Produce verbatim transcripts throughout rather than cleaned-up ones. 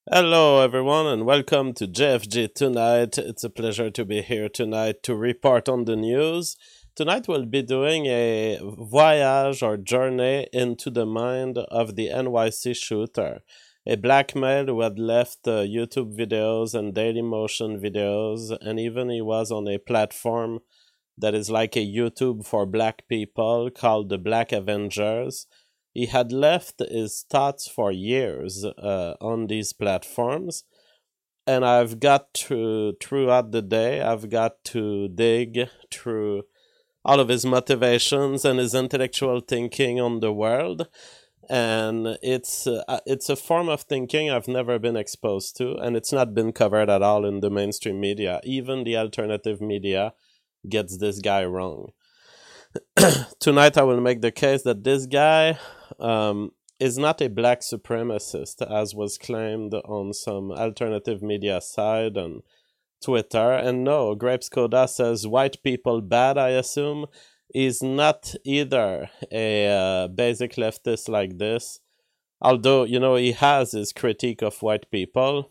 Hello, everyone, and welcome to J F G Tonight. It's a pleasure to be here tonight to report on the news. Tonight, we'll be doing a voyage or journey into the mind of the N Y C shooter, a black male who had left uh, YouTube videos and Dailymotion videos, and even he was on a platform that is like a YouTube for black people called the Black Avengers. He had left his thoughts for years uh, on these platforms, and I've got to, throughout the day, I've got to dig through all of his motivations and his intellectual thinking on the world. And it's uh, it's a form of thinking I've never been exposed to, and it's not been covered at all in the mainstream media. Even the alternative media gets this guy wrong. Tonight, I will make the case that this guy um, is not a black supremacist, as was claimed on some alternative media side on Twitter. And no, Grapes Coda says white people bad, I assume. Is not either a uh, basic leftist like this. Although, you know, he has his critique of white people.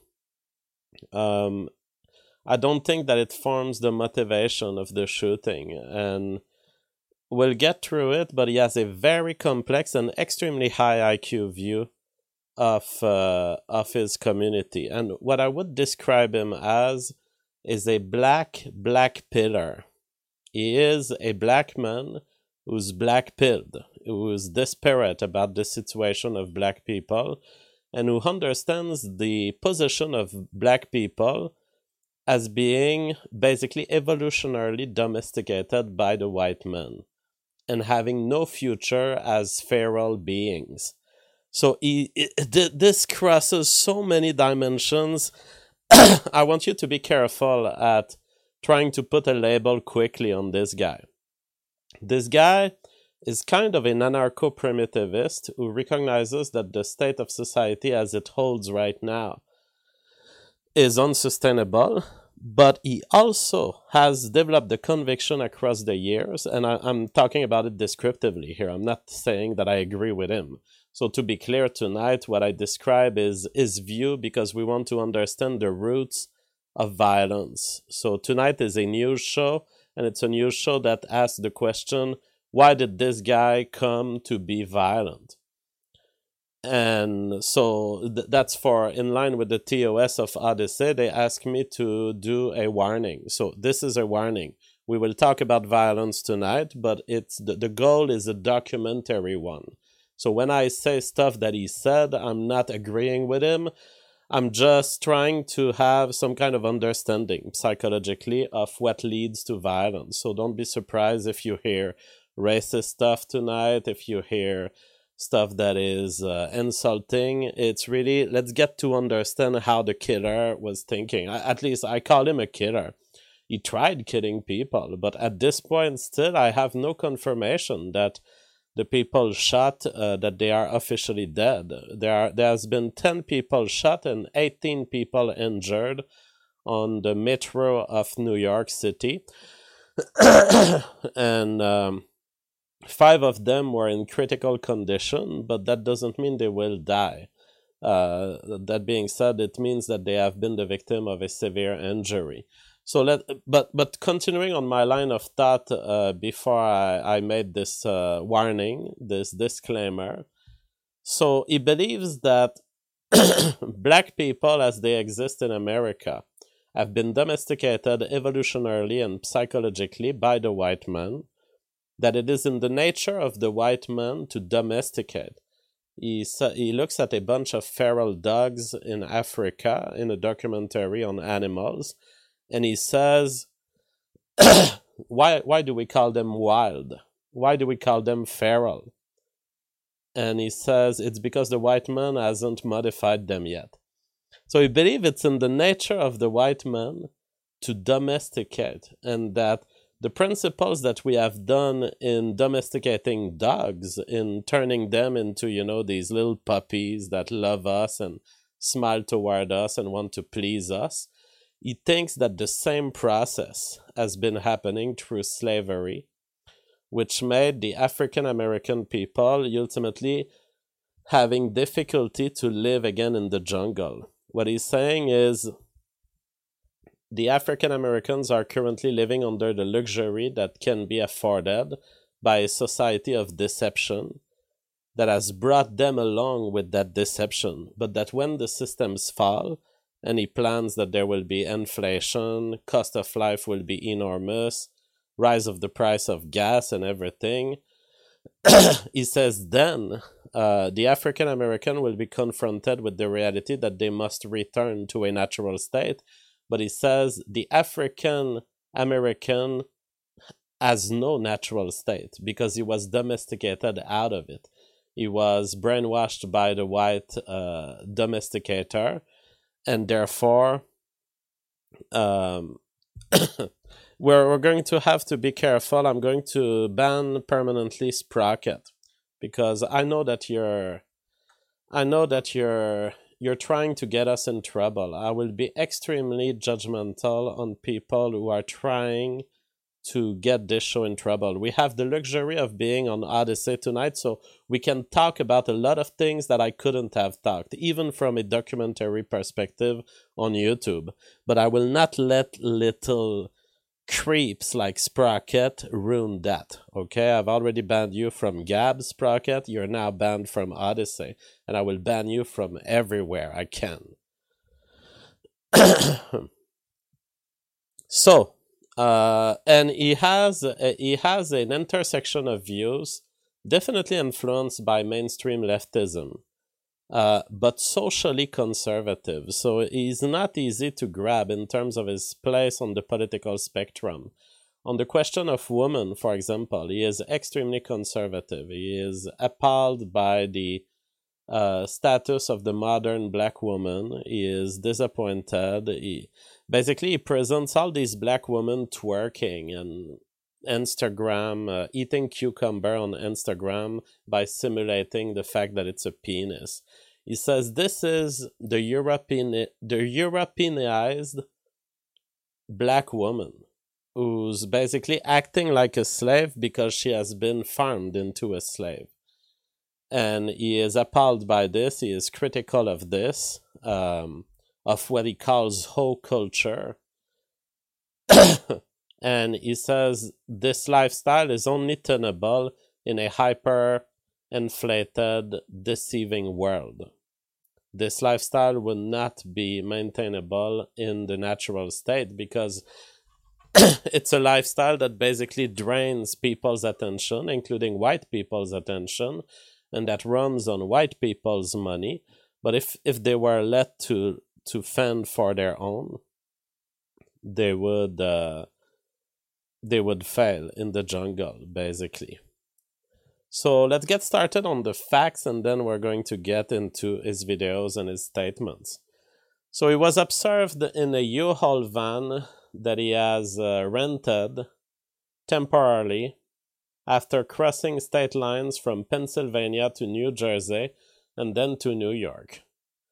Um, I don't think that it forms the motivation of the shooting. And we'll get through it, but he has a very complex and extremely high I Q view of uh, of his community. And what I would describe him as is a black black pillar. He is a black man who's black pilled, who's desperate about the situation of black people, and who understands the position of black people as being basically evolutionarily domesticated by the white man and having no future as feral beings. So he, it, this crosses so many dimensions. I want you to be careful at trying to put a label quickly on this guy. This guy is kind of an anarcho-primitivist who recognizes that the state of society as it holds right now is unsustainable, but he also has developed the conviction across the years, and I, I'm talking about it descriptively here. I'm not saying that I agree with him. So to be clear tonight, what I describe is his view because we want to understand the roots of violence. So tonight is a news show, and it's a news show that asks the question, why did this guy come to be violent? And so th- that's for in line with the T O S of Odyssey. They asked me to do a warning. So this is a warning. We will talk about violence tonight, but it's the, the goal is a documentary one. So when I say stuff that he said, I'm not agreeing with him. I'm just trying to have some kind of understanding psychologically of what leads to violence. So don't be surprised if you hear racist stuff tonight, if you hear stuff that is uh, insulting. It's really, let's get to understand how the killer was thinking. I, at least I call him a killer. He tried killing people, but at this point still I have no confirmation that the people shot, uh, that they are officially dead. There are there has been ten people shot and eighteen people injured on the metro of New York City. and um, Five of them were in critical condition, but that doesn't mean they will die. Uh, that being said, it means that they have been the victim of a severe injury. So let, but but continuing on my line of thought, uh, before I, I made this uh, warning, this disclaimer. So he believes that black people, as they exist in America, have been domesticated evolutionarily and psychologically by the white man, that it is in the nature of the white man to domesticate. He, he looks at a bunch of feral dogs in Africa in a documentary on animals, and he says, why, why do we call them wild? Why do we call them feral? And he says it's because the white man hasn't modified them yet. So he believes it's in the nature of the white man to domesticate, and that the principles that we have done in domesticating dogs, in turning them into, you know, these little puppies that love us and smile toward us and want to please us, he thinks that the same process has been happening through slavery, which made the African American people ultimately having difficulty to live again in the jungle. What he's saying is the African Americans are currently living under the luxury that can be afforded by a society of deception that has brought them along with that deception, but that when the systems fall, and he plans that there will be inflation, cost of life will be enormous, rise of the price of gas and everything, he says then uh, the African American will be confronted with the reality that they must return to a natural state. But he says the African American has no natural state because he was domesticated out of it. He was brainwashed by the white uh, domesticator, and therefore um, we're, we're going to have to be careful. I'm going to ban permanently Sprocket because I know that you're I know that you're you're trying to get us in trouble. I will be extremely judgmental on people who are trying to get this show in trouble. We have the luxury of being on Odyssey tonight, so we can talk about a lot of things that I couldn't have talked, even from a documentary perspective on YouTube. But I will not let little creeps like Sprocket ruin that, okay? I've already banned you from Gab, Sprocket. You're now banned from Odyssey, and I will ban you from everywhere I can. So, Uh, and he has a, he has an intersection of views, definitely influenced by mainstream leftism, uh, but socially conservative. So he's not easy to grab in terms of his place on the political spectrum. On the question of women, for example, he is extremely conservative. He is appalled by the uh, status of the modern black woman. He is disappointed. He basically he presents all these black women twerking and Instagram, uh, eating cucumber on Instagram by simulating the fact that it's a penis. He says this is the European, the Europeanized black woman who's basically acting like a slave because she has been farmed into a slave. And he is appalled by this. He is critical of this, um, of what he calls hoe culture. And he says this lifestyle is only tenable in a hyper-inflated, deceiving world. This lifestyle will not be maintainable in the natural state because it's a lifestyle that basically drains people's attention, including white people's attention, and that runs on white people's money. But if, if they were let to, to fend for their own, they would uh, they would fail in the jungle, basically. So let's get started on the facts, and then we're going to get into his videos and his statements. So he was observed in a U-Haul van that he has uh, rented temporarily after crossing state lines from Pennsylvania to New Jersey and then to New York.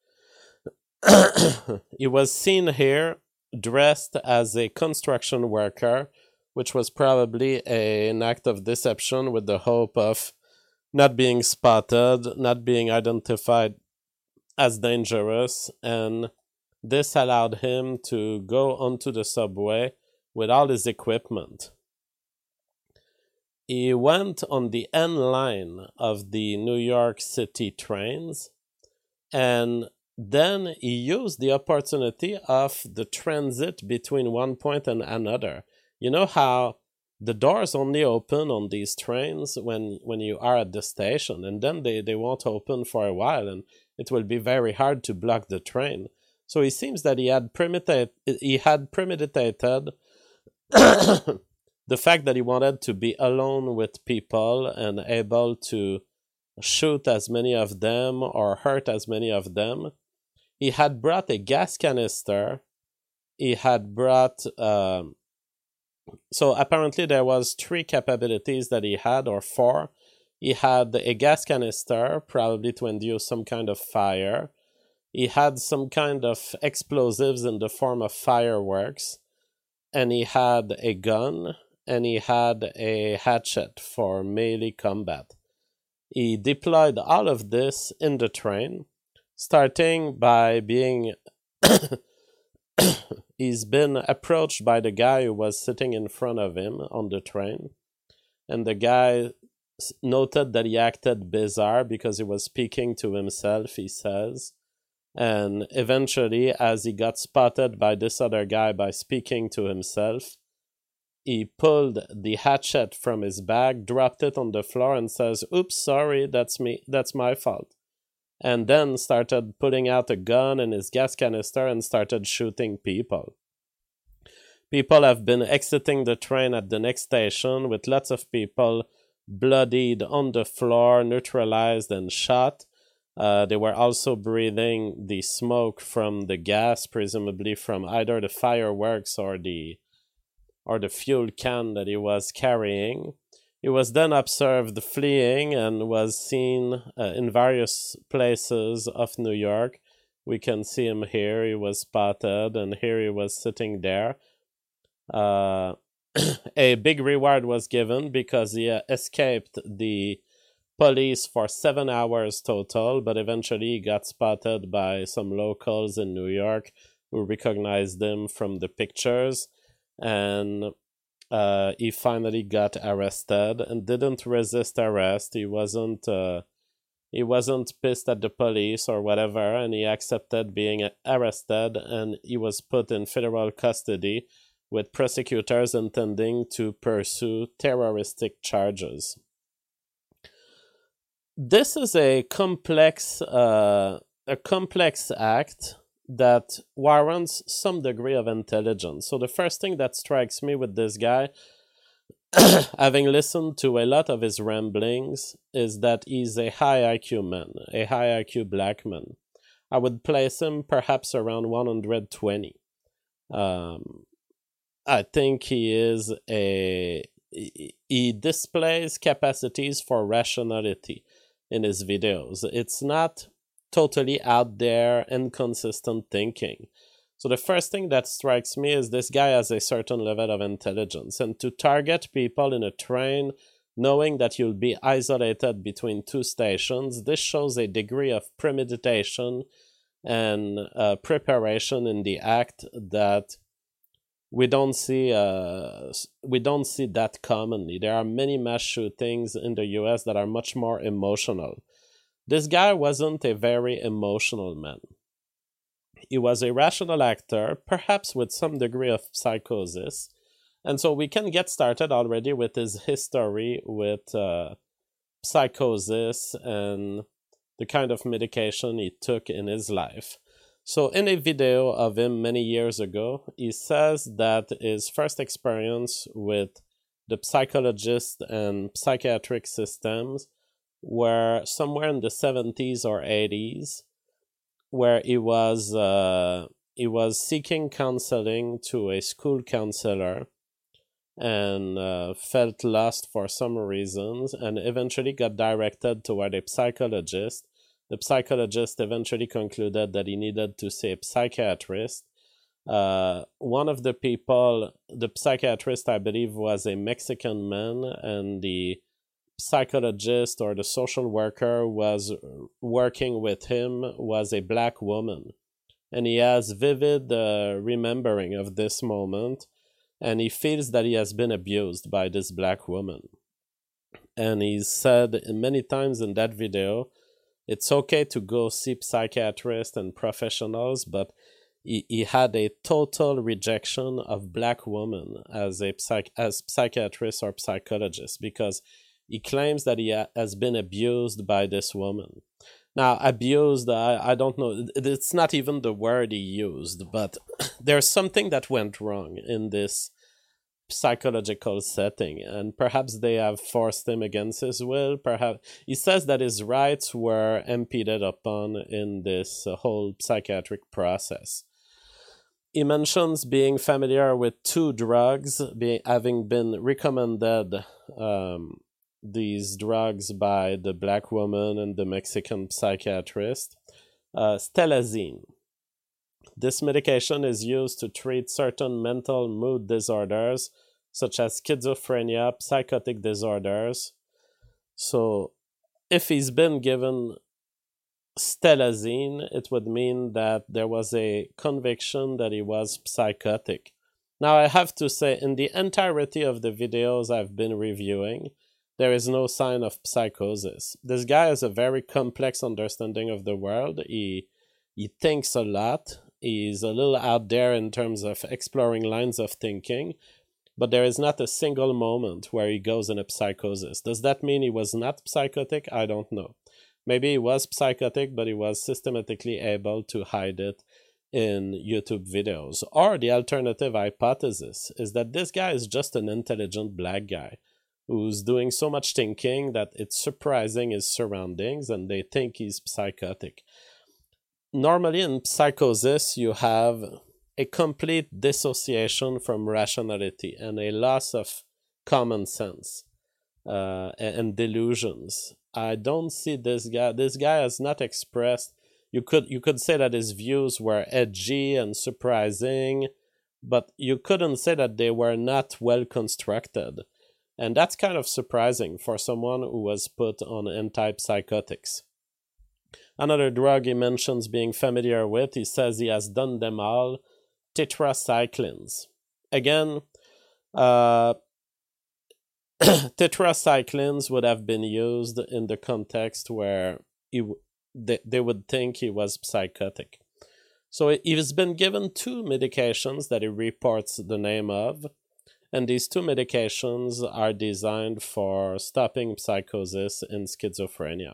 He was seen here dressed as a construction worker, which was probably a, an act of deception with the hope of not being spotted, not being identified as dangerous, and this allowed him to go onto the subway with all his equipment. He went on the N line of the New York City trains, and then he used the opportunity of the transit between one point and another. You know how the doors only open on these trains when, when you are at the station, and then they, they won't open for a while, and it will be very hard to block the train. So it seems that he had premeditated, he had premeditated the fact that he wanted to be alone with people and able to shoot as many of them or hurt as many of them. He had brought a gas canister. He had brought... Um, so apparently there was three capabilities that he had, or four. He had a gas canister, probably to induce some kind of fire. He had some kind of explosives in the form of fireworks. And he had a gun. And he had a hatchet for melee combat. He deployed all of this in the train, starting by being he's been approached by the guy who was sitting in front of him on the train, and the guy noted that he acted bizarre because he was speaking to himself, he says. And eventually, as he got spotted by this other guy by speaking to himself, he pulled the hatchet from his bag, dropped it on the floor, and says, "Oops, sorry, that's me, that's my fault." And then started pulling out a gun and his gas canister and started shooting people. People have been exiting the train at the next station with lots of people bloodied on the floor, neutralized, and shot. Uh, they were also breathing the smoke from the gas, presumably from either the fireworks or the or the fuel can that he was carrying. He was then observed fleeing and was seen uh, in various places of New York. We can see him here. He was spotted, and here he was sitting there. Uh, a big reward was given because he uh, escaped the police for seven hours total, but eventually he got spotted by some locals in New York who recognized him from the pictures, and uh, he finally got arrested and didn't resist arrest. He wasn't uh, he wasn't pissed at the police or whatever, and he accepted being arrested, and he was put in federal custody with prosecutors intending to pursue terroristic charges. This is a complex, uh, a complex act that warrants some degree of intelligence. So the first thing that strikes me with this guy, having listened to a lot of his ramblings, is that he's a high I Q man, a high I Q black man. I would place him perhaps around one hundred twenty. Um, I think he is a... He displays capacities for rationality in his videos. It's not totally out there, inconsistent thinking. So the first thing that strikes me is this guy has a certain level of intelligence, and to target people in a train knowing that you'll be isolated between two stations, this shows a degree of premeditation and uh, preparation in the act that we don't see uh, we don't see that commonly. There are many mass shootings in the U S that are much more emotional. This guy wasn't a very emotional man. He was a rational actor, perhaps with some degree of psychosis. And so we can get started already with his history with uh, psychosis and the kind of medication he took in his life. So in a video of him many years ago, he says that his first experience with the psychologist and psychiatric systems were somewhere in the seventies or eighties, where he was uh, he was seeking counseling to a school counselor and uh, felt lost for some reasons, and eventually got directed toward a psychologist. The psychologist eventually concluded that he needed to see a psychiatrist. Uh, one of the people, the psychiatrist, I believe, was a Mexican man, and the psychologist or the social worker was working with him was a black woman. And he has vivid uh, remembering of this moment, and he feels that he has been abused by this black woman. And he said many times in that video, it's okay to go see psychiatrists and professionals, but he, he had a total rejection of black women as a psych, as psychiatrist or psychologist, because he claims that he ha- has been abused by this woman. Now, abused, I, I don't know, it's not even the word he used, but there's something that went wrong in this psychological setting, and perhaps they have forced him against his will. Perhaps he says that his rights were impeded upon in this uh, whole psychiatric process. He mentions being familiar with two drugs, being having been recommended um, these drugs by the black woman and the Mexican psychiatrist. Uh, stelazine. This medication is used to treat certain mental mood disorders, such as schizophrenia, psychotic disorders. So, if he's been given stelazine, it would mean that there was a conviction that he was psychotic. Now, I have to say, in the entirety of the videos I've been reviewing, there is no sign of psychosis. This guy has a very complex understanding of the world. He he thinks a lot. He's a little out there in terms of exploring lines of thinking, but there is not a single moment where he goes in a psychosis. Does that mean he was not psychotic? I don't know. Maybe he was psychotic, but he was systematically able to hide it in YouTube videos. Or the alternative hypothesis is that this guy is just an intelligent black guy who's doing so much thinking that it's surprising his surroundings and they think he's psychotic. Normally in psychosis, you have a complete dissociation from rationality and a loss of common sense uh, and delusions. I don't see this guy. This guy has not expressed. You could you could say that his views were edgy and surprising, but you couldn't say that they were not well constructed. And that's kind of surprising for someone who was put on antipsychotics. Another drug he mentions being familiar with, he says he has done them all, tetracyclines. Again, uh, tetracyclines would have been used in the context where he, they, they would think he was psychotic. So he's been given two medications that he reports the name of, and these two medications are designed for stopping psychosis in schizophrenia.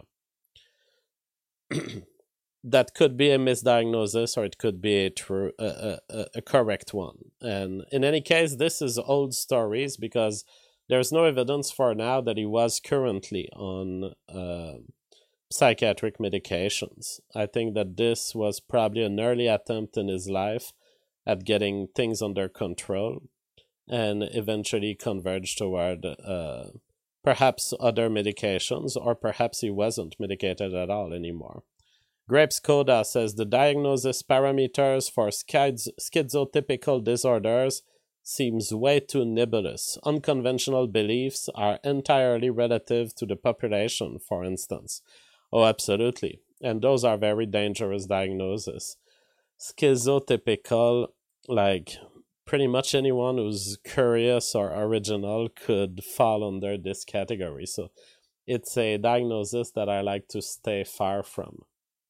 That could be a misdiagnosis or it could be a true a, a, a correct one. And in any case, this is old stories because there's no evidence for now that he was currently on uh, psychiatric medications. I think that this was probably an early attempt in his life at getting things under control and eventually converged toward uh, perhaps other medications, or perhaps he wasn't medicated at all anymore. Grapes Coda says the diagnosis parameters for schiz- schizotypical disorders seems way too nebulous. Unconventional beliefs are entirely relative to the population, for instance. Oh, absolutely. And those are very dangerous diagnoses. Schizotypical, like pretty much anyone who's curious or original could fall under this category. So it's a diagnosis that I like to stay far from.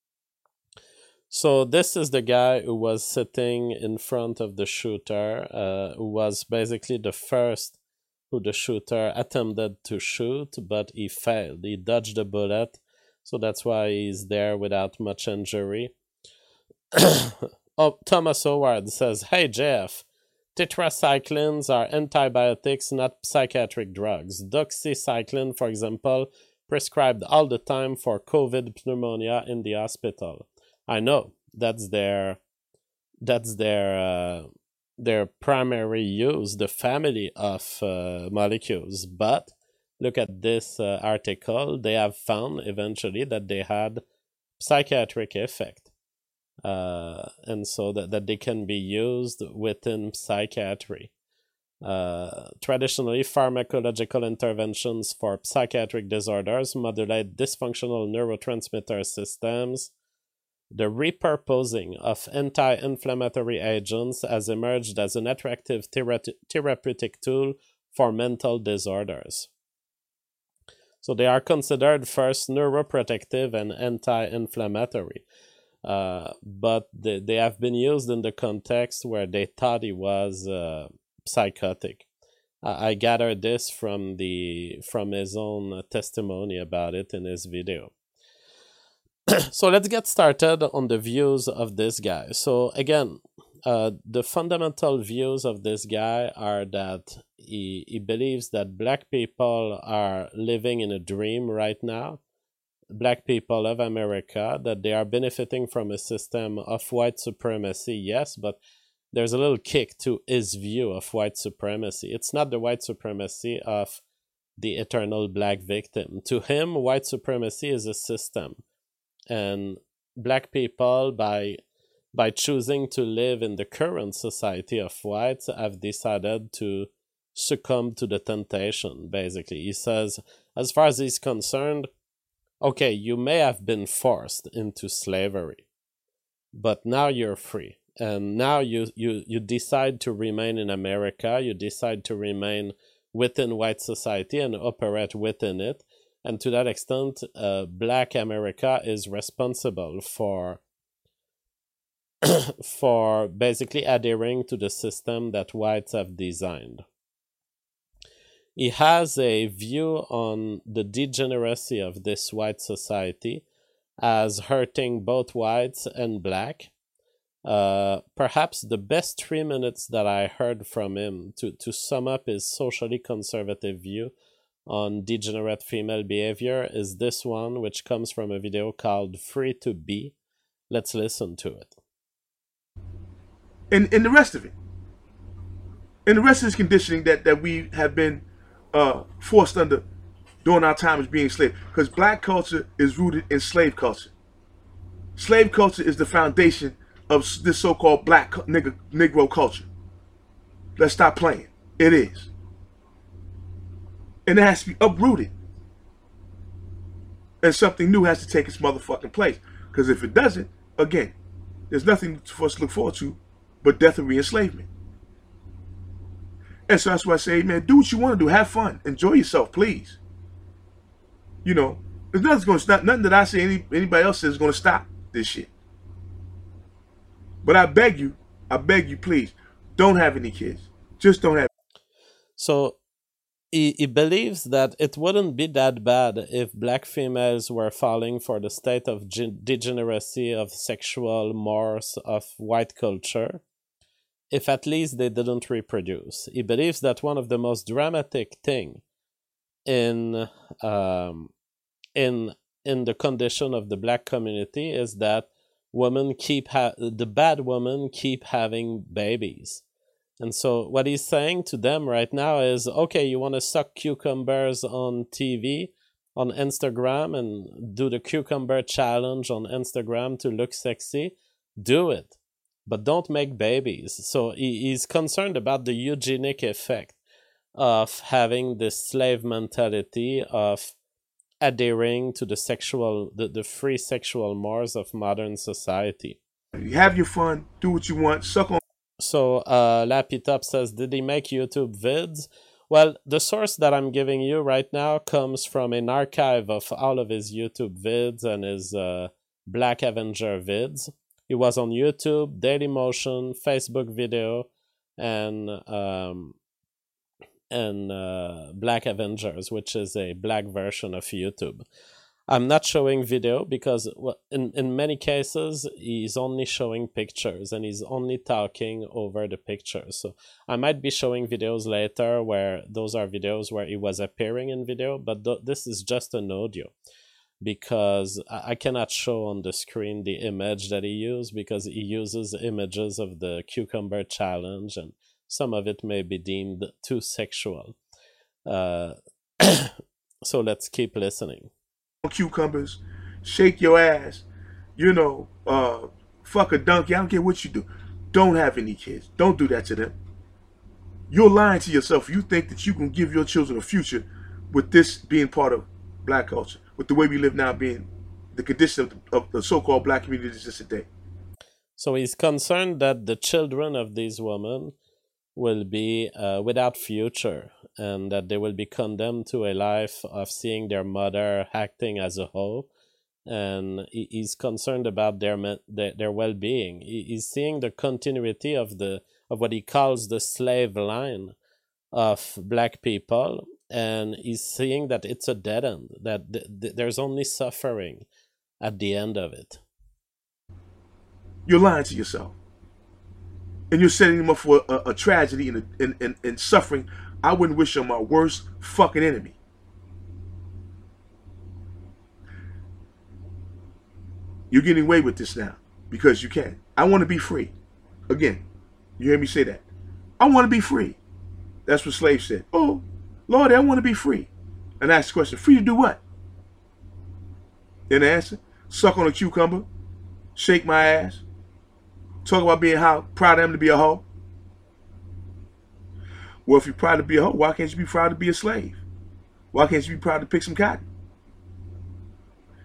So this is the guy who was sitting in front of the shooter, uh, who was basically the first who the shooter attempted to shoot, but he failed. He dodged the bullet, so that's why he's there without much injury. Oh, Thomas Howard says, "Hey Jeff, tetracyclines are antibiotics, not psychiatric drugs. Doxycycline, for example, prescribed all the time for COVID pneumonia in the hospital." I know that's their that's their uh, their primary use, the family of uh, molecules. But look at this uh, article. They have found eventually that they had psychiatric effect, uh, and so that, that they can be used within psychiatry. Uh, traditionally, pharmacological interventions for psychiatric disorders modulate dysfunctional neurotransmitter systems. The repurposing of anti-inflammatory agents has emerged as an attractive thera- therapeutic tool for mental disorders. So they are considered first neuroprotective and anti-inflammatory, uh, but they, they have been used in the context where they thought he was uh, psychotic. I, I gathered this from the from his own testimony about it in his video. So let's get started on the views of this guy. So again, uh, the fundamental views of this guy are that he, he believes that black people are living in a dream right now. Black people of America, that they are benefiting from a system of white supremacy, yes, but there's a little kick to his view of white supremacy. It's not the white supremacy of the eternal black victim. To him, white supremacy is a system. And black people, by by choosing to live in the current society of whites, have decided to succumb to the temptation, basically. He says, as far as he's concerned, okay, you may have been forced into slavery, but now you're free. And now you, you, you decide to remain in America, you decide to remain within white society and operate within it. And to that extent, uh, Black America is responsible for for basically adhering to the system that whites have designed. He has a view on the degeneracy of this white society as hurting both whites and black. Uh, perhaps the best three minutes that I heard from him to, to sum up his socially conservative view on degenerate female behavior is this one, which comes from a video called Free to Be. Let's listen to it. And, and the rest of it. And the rest of this conditioning that, that we have been uh, forced under during our time as being slaves. Because black culture is rooted in slave culture. Slave culture is the foundation of this so-called black nigga, Negro culture. Let's stop playing. It is. And it has to be uprooted. And something new has to take its motherfucking place. Because if it doesn't, again, there's nothing for us to look forward to but death and re-enslavement. And so that's why I say, man, do what you want to do. Have fun. Enjoy yourself, please. You know, there's nothing going to stop. Nothing that I say any, anybody else says is going to stop this shit. But I beg you, I beg you, please, don't have any kids. Just don't have. So he, he believes that it wouldn't be that bad if black females were falling for the state of degeneracy of sexual mores of white culture, if at least they didn't reproduce. He believes that one of the most dramatic thing in um, in in the condition of the black community is that women keep ha- the bad women keep having babies. And so what he's saying to them right now is, okay, you want to suck cucumbers on T V, on Instagram, and do the cucumber challenge on Instagram to look sexy? Do it. But don't make babies. So he, he's concerned about the eugenic effect of having this slave mentality of adhering to the sexual, the, the free sexual mores of modern society. You have your fun, do what you want, suck on. So uh, Lappy Top says, did he make YouTube vids? Well, the source that I'm giving you right now comes from an archive of all of his YouTube vids and his uh, Black Avenger vids. He was on YouTube, Dailymotion, Facebook video, and um, and uh, Black Avengers, which is a black version of YouTube. I'm not showing video because in, in many cases, he's only showing pictures and he's only talking over the pictures. So I might be showing videos later where those are videos where he was appearing in video, but th- this is just an audio because I cannot show on the screen the image that he used because he uses images of the cucumber challenge and some of it may be deemed too sexual. Uh, so let's keep listening. Cucumbers, shake your ass, you know, uh, fuck a donkey. I don't care what you do. Don't have any kids. Don't do that to them. You're lying to yourself. You think that you can give your children a future with this being part of black culture, with the way we live now being the condition of the, of the so-called black community that exists today. So he's concerned that the children of these women will be uh, without future and that they will be condemned to a life of seeing their mother acting as a hoe. And he's concerned about their their, their well-being. He's seeing the continuity of the of what he calls the slave line of black people, and he's seeing that it's a dead end, that th- th- there's only suffering at the end of it. You're lying to yourself. And you're setting them up for a, a tragedy and, a, and, and, and suffering I wouldn't wish on my worst fucking enemy. You're getting away with this now because you can. I want to be free. Again, you hear me say that. I want to be free. That's what slaves said. Oh, Lord, I want to be free. And I asked the question, free to do what? Then the answer, suck on a cucumber, shake my ass, talk about being how proud I am to be a hoe. Well, if you're proud to be a hoe, why can't you be proud to be a slave? Why can't you be proud to pick some cotton?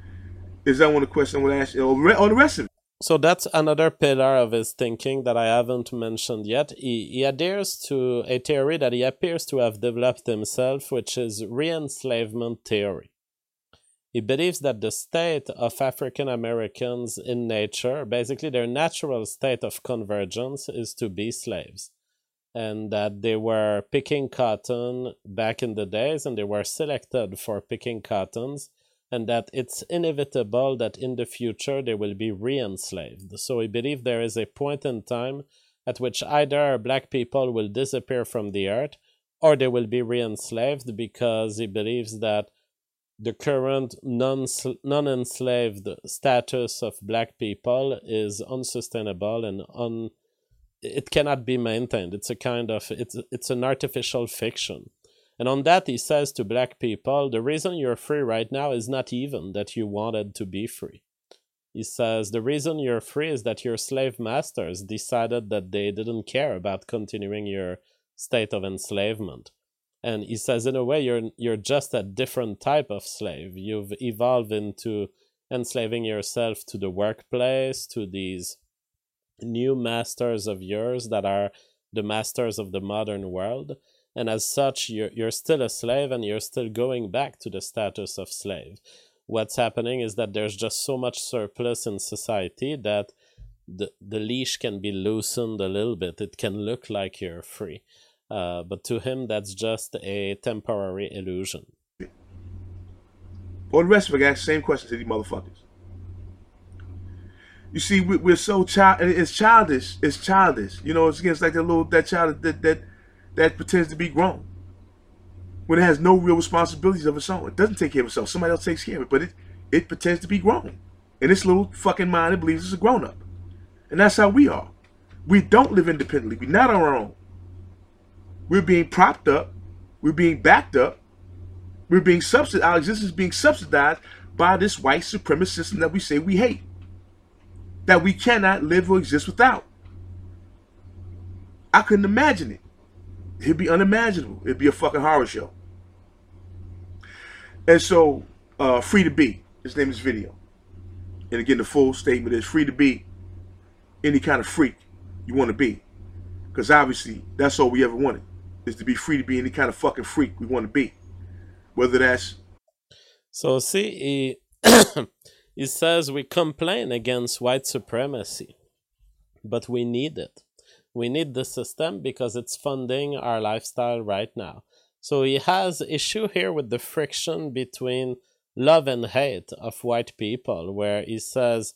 Is that one of the questions I want to ask you, or, or the rest of it? So that's another pillar of his thinking that I haven't mentioned yet. He, he adheres to a theory that he appears to have developed himself, which is re-enslavement theory. He believes that the state of African Americans in nature, basically their natural state of convergence, is to be slaves. And that they were picking cotton back in the days, and they were selected for picking cottons, and that it's inevitable that in the future they will be re-enslaved. So we believe there is a point in time at which either black people will disappear from the earth or they will be re-enslaved, because he believes that the current non non-enslaved status of black people is unsustainable and un it cannot be maintained. It's a kind of it's it's an artificial fiction. And on that, he says to black people, the reason you're free right now is not even that you wanted to be free. He says the reason you're free is that your slave masters decided that they didn't care about continuing your state of enslavement. And he says, in a way, you're you're just a different type of slave. You've evolved into enslaving yourself to the workplace, to these new masters of yours that are the masters of the modern world. And as such, you're, you're still a slave and you're still going back to the status of slave. What's happening is that there's just so much surplus in society that the, the leash can be loosened a little bit. It can look like you're free. Uh, but to him, that's just a temporary illusion. Or the rest of it, ask the same questions to these motherfuckers. You see, we, we're so child. It's childish. It's childish. You know, it's against like that little that child that that that pretends to be grown when it has no real responsibilities of its own. It doesn't take care of itself. Somebody else takes care of it, but it it pretends to be grown. And this little fucking mind, it believes it's a grown up, and that's how we are. We don't live independently. We're not on our own. We're being propped up. We're being backed up. We're being subsidized. Our existence is being subsidized by this white supremacist system that we say we hate, that we cannot live or exist without. I couldn't imagine it. It'd be unimaginable. It'd be a fucking horror show. And so, uh, free to be. His name is Video. And again, the full statement is free to be any kind of freak you want to be. Because obviously, that's all we ever wanted, is to be free to be any kind of fucking freak we want to be. Whether that's... So see, he, he says we complain against white supremacy, but we need it. We need the system because it's funding our lifestyle right now. So he has issue here with the friction between love and hate of white people, where he says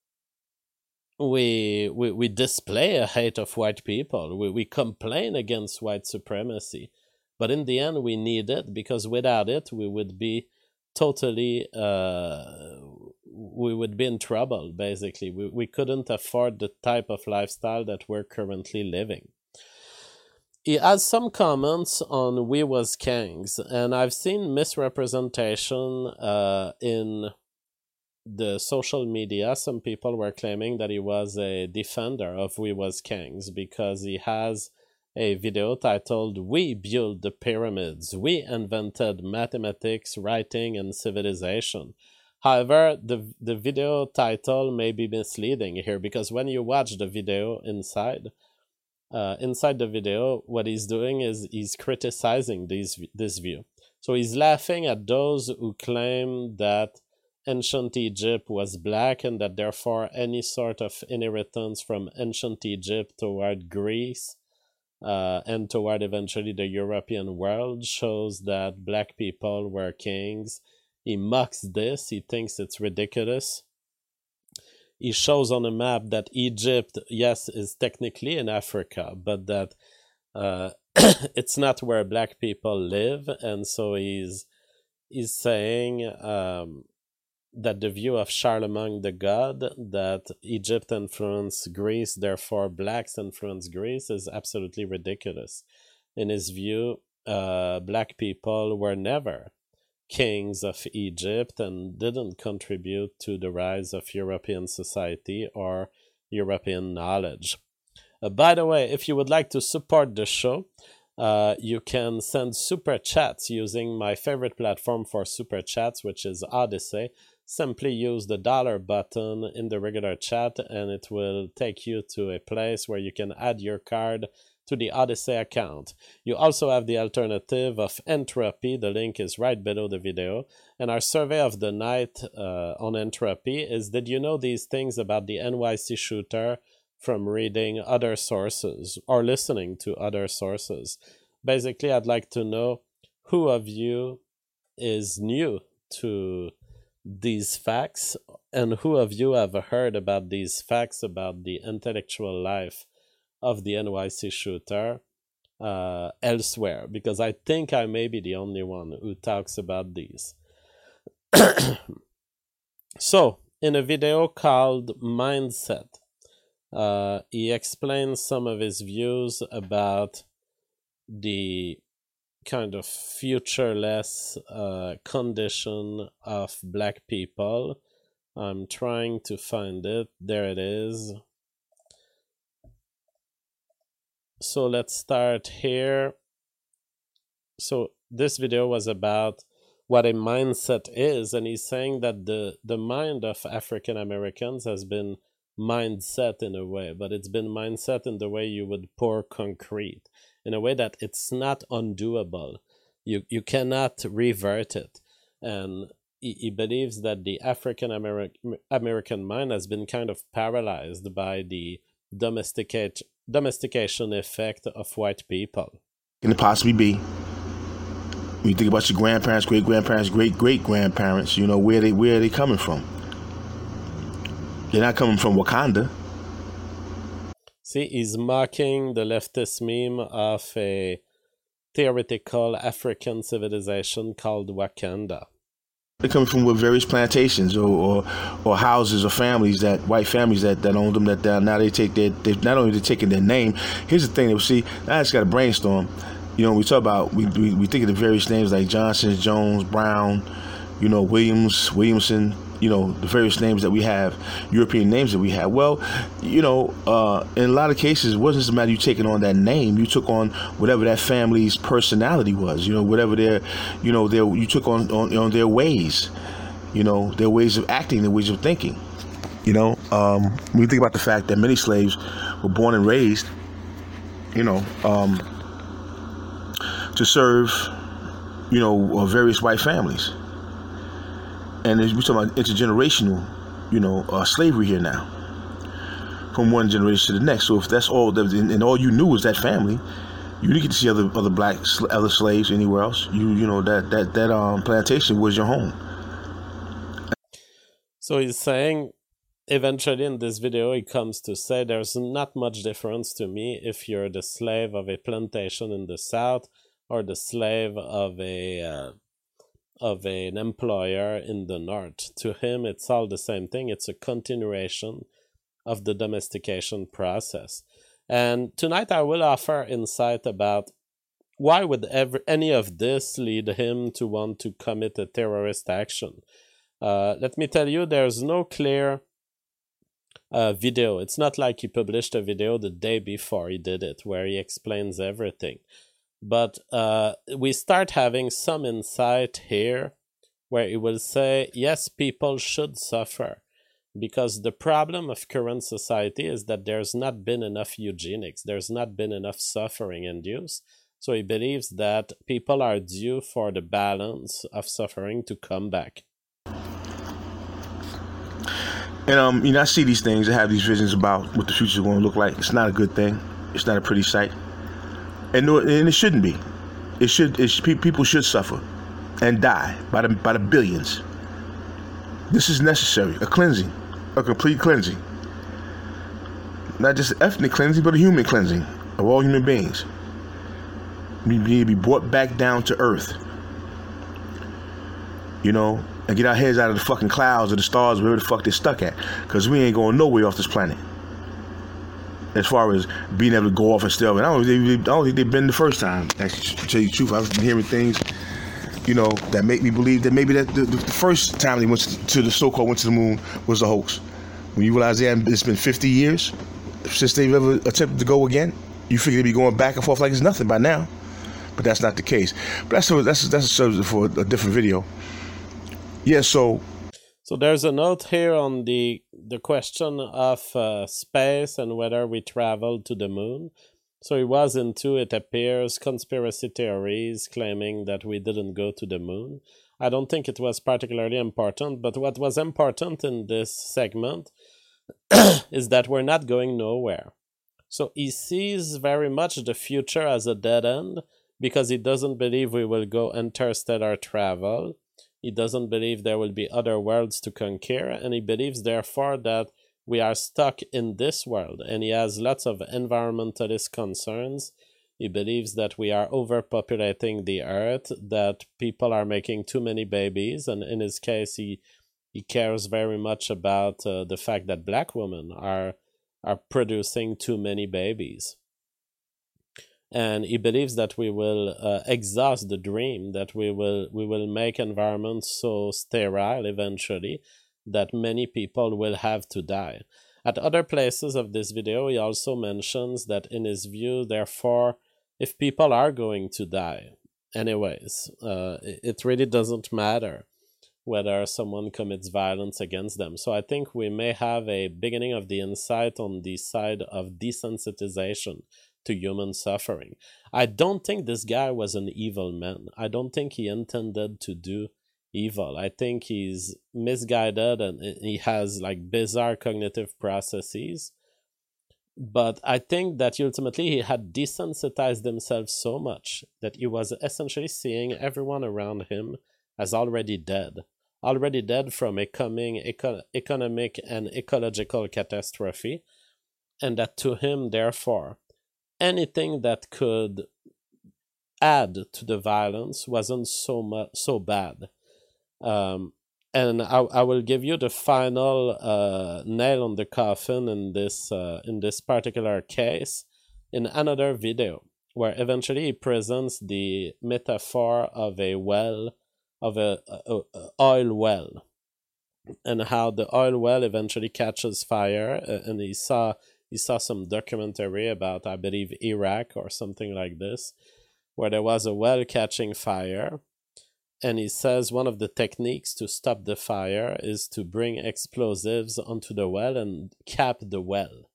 we we, we display a hate of white people. We, we complain against white supremacy. But in the end, we need it, because without it, we would be totally, uh, we would be in trouble, basically. We, we couldn't afford the type of lifestyle that we're currently living. He has some comments on We Was Kings, and I've seen misrepresentation uh, in the social media. Some people were claiming that he was a defender of We Was Kings because he has a video titled We Built the Pyramids. We invented mathematics, writing, and civilization. However, the, the video title may be misleading here, because when you watch the video inside, uh, inside the video, what he's doing is he's criticizing these, this view. So he's laughing at those who claim that ancient Egypt was black and that therefore any sort of inheritance from ancient Egypt toward Greece Uh, and toward eventually the European world shows that black people were kings. He mocks this. He thinks it's ridiculous. He shows on a map that Egypt, yes, is technically in Africa, but that uh, it's not where black people live. And so he's, he's saying um, that the view of Charlemagne the God, that Egypt influenced Greece, therefore blacks influenced Greece, is absolutely ridiculous. In his view, uh, black people were never kings of Egypt and didn't contribute to the rise of European society or European knowledge. Uh, by the way, if you would like to support the show, Uh, you can send super chats using my favorite platform for super chats, which is Odyssey. simply use the dollar button in the regular chat and it will take you to a place where you can add your card to the Odyssey account. You also have the alternative of Entropy. The link is right below the video. And our survey of the night uh, on Entropy is, did you know these things about the N Y C shooter from reading other sources or listening to other sources? Basically, I'd like to know who of you is new to these facts and who of you have heard about these facts about the intellectual life of the N Y C shooter uh, elsewhere, because I think I may be the only one who talks about these. So, in a video called Mindset, uh, he explains some of his views about the kind of futureless uh, condition of black people. I'm trying to find it. There it is. So let's start here. So this video was about what a mindset is, and he's saying that the, the mind of African Americans has been mindset in a way, but it's been mindset in the way you would pour concrete, in a way that it's not undoable. You, you cannot revert it. And he, he believes that the African Ameri- American mind has been kind of paralyzed by the domesticate domestication effect of white people. Can it possibly be? When you think about your grandparents, great grandparents, great great grandparents, you know, where they where are they coming from? They're not coming from Wakanda. See, he's mocking the leftist meme of a theoretical African civilization called Wakanda. They come from with various plantations or, or or houses or families, that white families that, that own them, that they, now they take their, they not only they're taking their name. Here's the thing, that we see, now I just got to brainstorm. You know, we talk about, we, we we think of the various names like Johnson, Jones, Brown, you know, Williams, Williamson, you know, the various names that we have, European names that we have. Well, you know, uh, in a lot of cases, it wasn't just a matter of you taking on that name. You took on whatever that family's personality was, you know, whatever their, you know, their, you took on, on, on their ways, you know, their ways of acting, their ways of thinking. You know, um, when you think about the fact that many slaves were born and raised, you know, um, to serve, you know, various white families. And we're talking about intergenerational, you know, uh, slavery here now, from one generation to the next. So if that's all, that, and, and all you knew was that family, you didn't get to see other other black other slaves anywhere else. You you know that that that um plantation was your home. So he's saying, eventually in this video, he comes to say there's not much difference to me if you're the slave of a plantation in the South or the slave of a uh, of an employer in the North. To him, it's all the same thing. It's a continuation of the domestication process. And tonight I will offer insight about why would ever any of this lead him to want to commit a terrorist action. Uh, let me tell you, there's no clear uh, video. It's not like he published a video the day before he did it, where he explains everything. But uh, we start having some insight here where he will say, yes, people should suffer, because the problem of current society is that there's not been enough eugenics. There's not been enough suffering induced. So he believes that people are due for the balance of suffering to come back. And, um, you know, I see these things, I have these visions about what the future is going to look like. It's not a good thing. It's not a pretty sight. And, and it shouldn't be. It should. It should, people should suffer and die by the by the billions. This is necessary. A cleansing, a complete cleansing. Not just ethnic cleansing, but a human cleansing of all human beings. We need to be brought back down to earth. You know, and get our heads out of the fucking clouds or the stars, wherever the fuck they're stuck at, because we ain't going nowhere off this planet. As far as being able to go off and stuff, and I don't, they, I don't think they've been the first time. Actually, to tell you the truth, I've been hearing things, you know, that make me believe that maybe that the, the first time they went to, to the so-called went to the moon was a hoax. When you realize that it's been fifty years since they've ever attempted to go again, you figure they'd be going back and forth like it's nothing by now. But that's not the case. But that's a, that's a, that's a subject for a different video. Yeah. So. So there's a note here on the the question of uh, space and whether we traveled to the moon. So he was into, it appears, conspiracy theories claiming that we didn't go to the moon. I don't think it was particularly important, but what was important in this segment is that we're not going nowhere. So he sees very much the future as a dead end because he doesn't believe we will go interstellar travel. He doesn't believe there will be other worlds to conquer, and he believes, therefore, that we are stuck in this world, and he has lots of environmentalist concerns. He believes that we are overpopulating the earth, that people are making too many babies, and in his case, he he cares very much about uh, the fact that black women are are producing too many babies. And he believes that we will uh, exhaust the dream, that we will we will make environments so sterile eventually that many people will have to die. At other places of this video, he also mentions that in his view, therefore, if people are going to die, anyways, uh, it really doesn't matter whether someone commits violence against them. So I think we may have a beginning of the insight on the side of desensitization to human suffering. I don't think this guy was an evil man. I don't think he intended to do evil. I think he's misguided and he has like bizarre cognitive processes. But I think that ultimately he had desensitized himself so much that he was essentially seeing everyone around him as already dead. Already dead from a coming eco- economic and ecological catastrophe. And that to him, therefore, anything that could add to the violence wasn't so much so bad. Um, and I, I will give you the final uh, nail on the coffin in this uh, in this particular case in another video, where eventually he presents the metaphor of a well, of a, a, a oil well, and how the oil well eventually catches fire. Uh, and he saw he saw some documentary about, I believe, Iraq or something like this, where there was a well catching fire. And he says one of the techniques to stop the fire is to bring explosives onto the well and cap the well.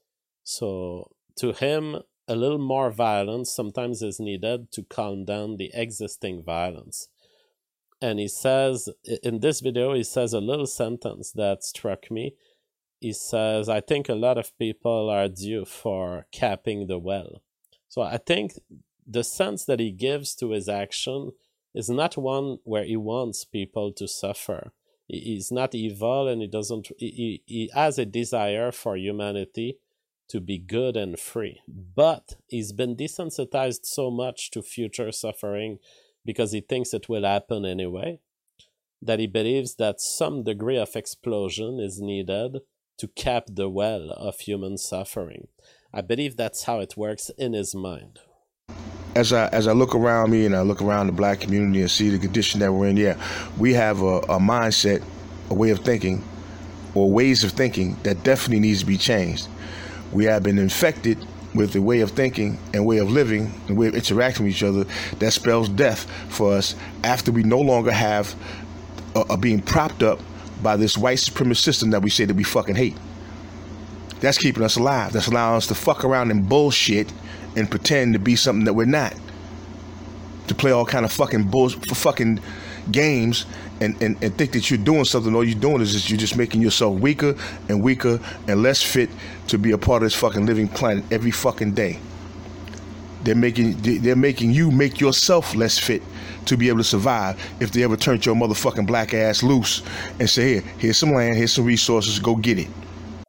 So to him, a little more violence sometimes is needed to calm down the existing violence. And he says, in this video, he says a little sentence that struck me. He says, I think a lot of people are due for capping the well. So I think the sense that he gives to his action is not one where he wants people to suffer. He's not evil, and he doesn't. He, he has a desire for humanity to be good and free. But he's been desensitized so much to future suffering because he thinks it will happen anyway, that he believes that some degree of explosion is needed to cap the well of human suffering. I believe that's how it works in his mind. As I as I look around me and I look around the black community and see the condition that we're in, yeah, we have a, a mindset, a way of thinking, or ways of thinking that definitely needs to be changed. We have been infected with a way of thinking and way of living and way of interacting with each other that spells death for us after we no longer have uh, are being propped up by this white supremacist system that we say that we fucking hate. That's keeping us alive. That's allowing us to fuck around and bullshit and pretend to be something that we're not. To play all kind of fucking bull, fucking games and, and, and think that you're doing something. All you're doing is just, you're just making yourself weaker and weaker and less fit to be a part of this fucking living planet every fucking day. They're making they're making you make yourself less fit to be able to survive if they ever turned your motherfucking black ass loose and say, here, here's some land, here's some resources, go get it.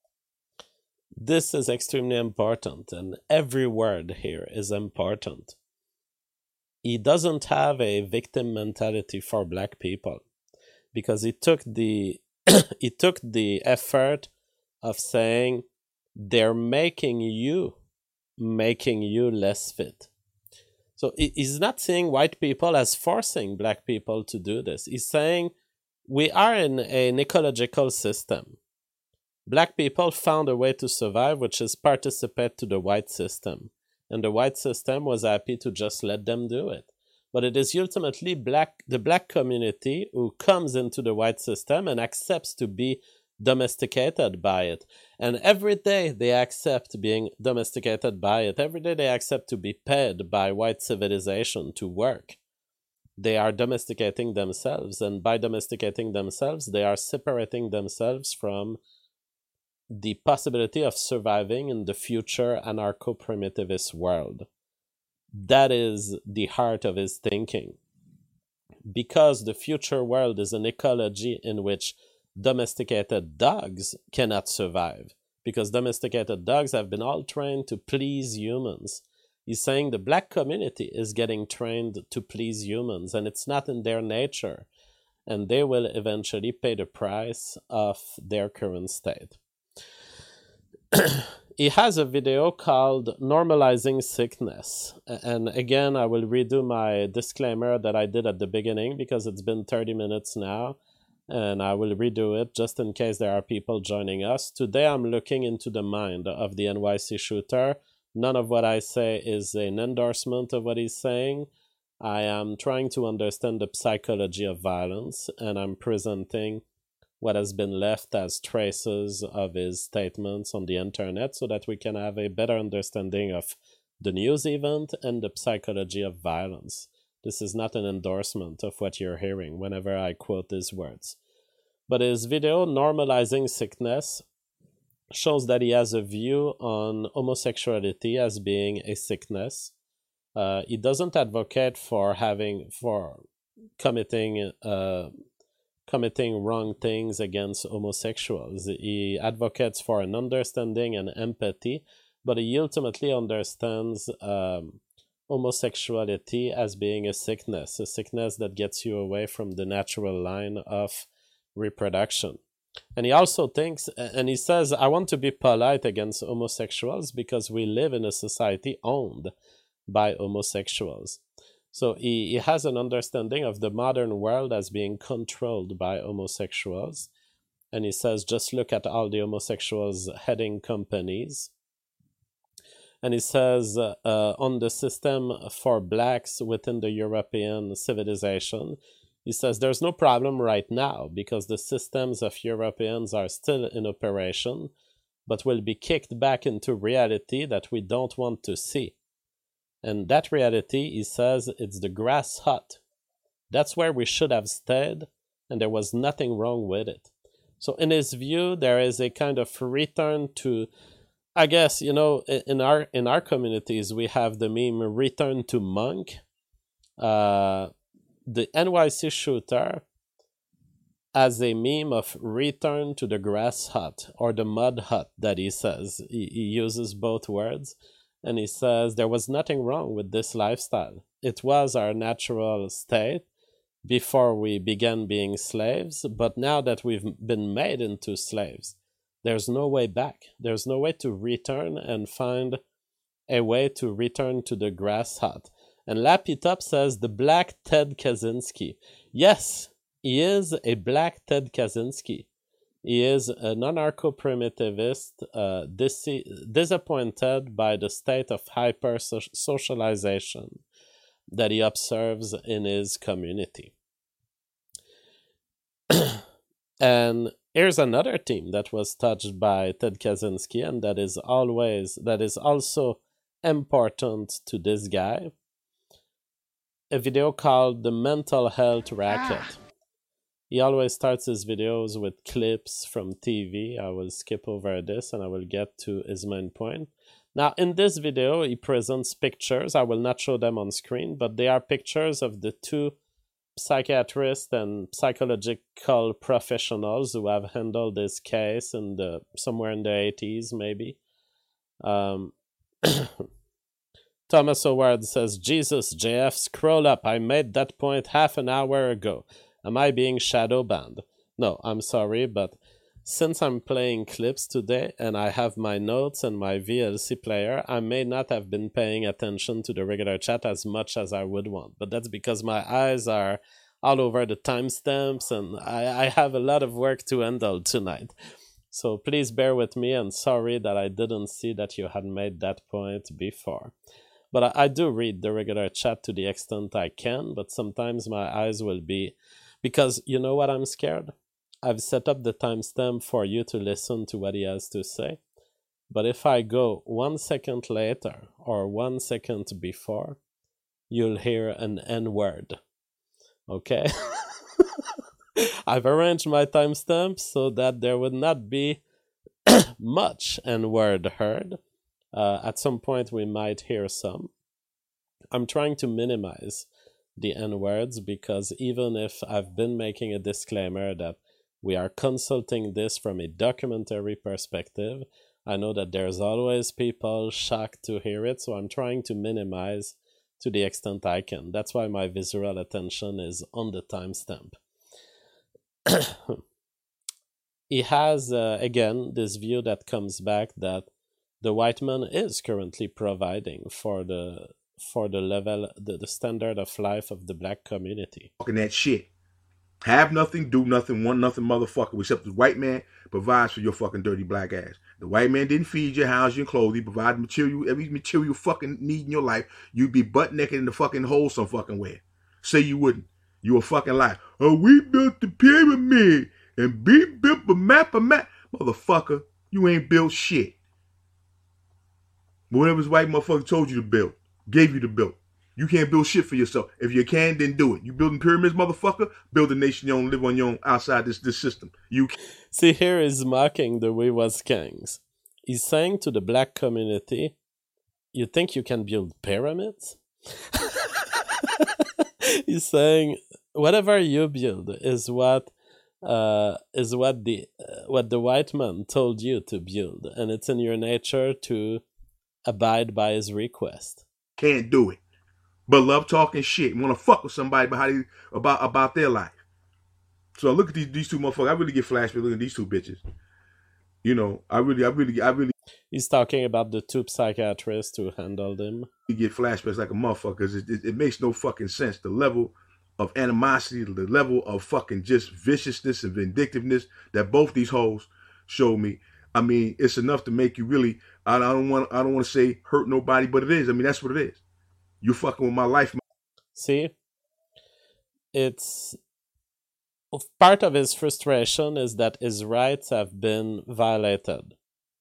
This is extremely important, and every word here is important. He doesn't have a victim mentality for black people because he took the he took the effort of saying they're making you making you less fit. So he's not seeing white people as forcing black people to do this. He's saying we are in an ecological system. Black people found a way to survive, which is participate to the white system. And the white system was happy to just let them do it. but it is ultimately black the black community who comes into the white system and accepts to be domesticated by it. And every day they accept being domesticated by it. Every day they accept to be paid by white civilization to work. They are domesticating themselves, and by domesticating themselves, they are separating themselves from the possibility of surviving in the future anarcho-primitivist world. That is the heart of his thinking. Because the future world is an ecology in which domesticated dogs cannot survive, because domesticated dogs have been all trained to please humans. He's saying the black community is getting trained to please humans, and it's not in their nature, and they will eventually pay the price of their current state. He has a video called Normalizing Sickness, and again I will redo my disclaimer that I did at the beginning because it's been thirty minutes now, and I will redo it just in case there are people joining us. Today I'm looking into the mind of the N Y C shooter. None of what I say is an endorsement of what he's saying. I am trying to understand the psychology of violence, and I'm presenting what has been left as traces of his statements on the internet so that we can have a better understanding of the news event and the psychology of violence. This is not an endorsement of what you're hearing whenever I quote these words. But his video, Normalizing Sickness, shows that he has a view on homosexuality as being a sickness. Uh, he doesn't advocate for having, for committing, uh, committing wrong things against homosexuals. He advocates for an understanding and empathy, but he ultimately understands um, homosexuality as being a sickness, a sickness that gets you away from the natural line of reproduction. And he also thinks, and he says, I want to be polite against homosexuals because we live in a society owned by homosexuals. So he, he has an understanding of the modern world as being controlled by homosexuals. And he says, just look at all the homosexuals heading companies. And he says, uh, uh, on the system for blacks within the European civilization, he says there's no problem right now because the systems of Europeans are still in operation, but will be kicked back into reality that we don't want to see. And that reality, he says, it's the grass hut. That's where we should have stayed, and there was nothing wrong with it. So in his view, there is a kind of return to, I guess, you know, in our in our communities, we have the meme return to monk. Uh, the N Y C shooter as a meme of return to the grass hut or the mud hut that he says. He, he uses both words. And he says there was nothing wrong with this lifestyle. It was our natural state before we began being slaves, but now that we've been made into slaves, there's no way back. There's no way to return and find a way to return to the grass hut. And Lapitop says the black Ted Kaczynski. Yes, he is a black Ted Kaczynski. He is an anarcho-primitivist, uh, dis- disappointed by the state of hyper-socialization that he observes in his community. And here's another theme that was touched by Ted Kaczynski, and that is always, that is also important to this guy. A video called The Mental Health Racket. Ah. He always starts his videos with clips from T V. I will skip over this and I will get to his main point. Now, in this video, he presents pictures. I will not show them on screen, but they are pictures of the two psychiatrists and psychological professionals who have handled this case in the somewhere in the eighties, maybe. Um, Thomas Howard says, Jesus, J F, scroll up. I made that point half an hour ago. Am I being shadow banned? No, I'm sorry, but since I'm playing clips today and I have my notes and my V L C player, I may not have been paying attention to the regular chat as much as I would want. But that's because my eyes are all over the timestamps and I, I have a lot of work to handle tonight. So please bear with me and sorry that I didn't see that you had made that point before. But I, I do read the regular chat to the extent I can, but sometimes my eyes will be... Because you know what I'm scared? I've set up the timestamp for you to listen to what he has to say. But if I go one second later or one second before, you'll hear an N-word. Okay? I've arranged my timestamp so that there would not be much N-word heard. Uh, at some point we might hear some. I'm trying to minimize the N-words because even if I've been making a disclaimer that we are consulting this from a documentary perspective, I know that there's always people shocked to hear it, so I'm trying to minimize to the extent I can. That's why my visual attention is on the timestamp. He has, uh, again, this view that comes back that the white man is currently providing for the for the level, the, the standard of life of the black community. Fucking that shit. Have nothing, do nothing, want nothing, motherfucker, except the white man provides for your fucking dirty black ass. The white man didn't feed you, house you, and clothe you, provide material, every material you fucking need in your life. You'd be butt naked in the fucking hole some fucking way. Say you wouldn't. You a fucking lie. Oh, we built the pyramid and we built a map of map. Motherfucker, you ain't built shit. Whatever this white motherfucker told you to build, gave you to build. You can't build shit for yourself. If you can, then do it. You building pyramids, motherfucker? Build a nation you own, live on your own outside this, this system. You can. See, here is mocking the We Was Kings. He's saying to the black community, you think you can build pyramids? He's saying, whatever you build is what uh, is what the uh, what the white man told you to build, and it's in your nature to abide by his request. Can't do it. But love talking shit. Want to fuck with somebody about, how they, about about their life. So I look at these these two motherfuckers. I really get flashbacks looking at these two bitches. You know, I really, I really, I really. He's talking about the two psychiatrists who handled him. You get flashbacks like a motherfucker because it, it, it makes no fucking sense. The level of animosity, the level of fucking just viciousness and vindictiveness that both these hoes show me. I mean, it's enough to make you really. I, I don't want. I don't want to say hurt nobody, but it is. I mean, that's what it is. You fucking with my life. See, it's part of his frustration is that his rights have been violated.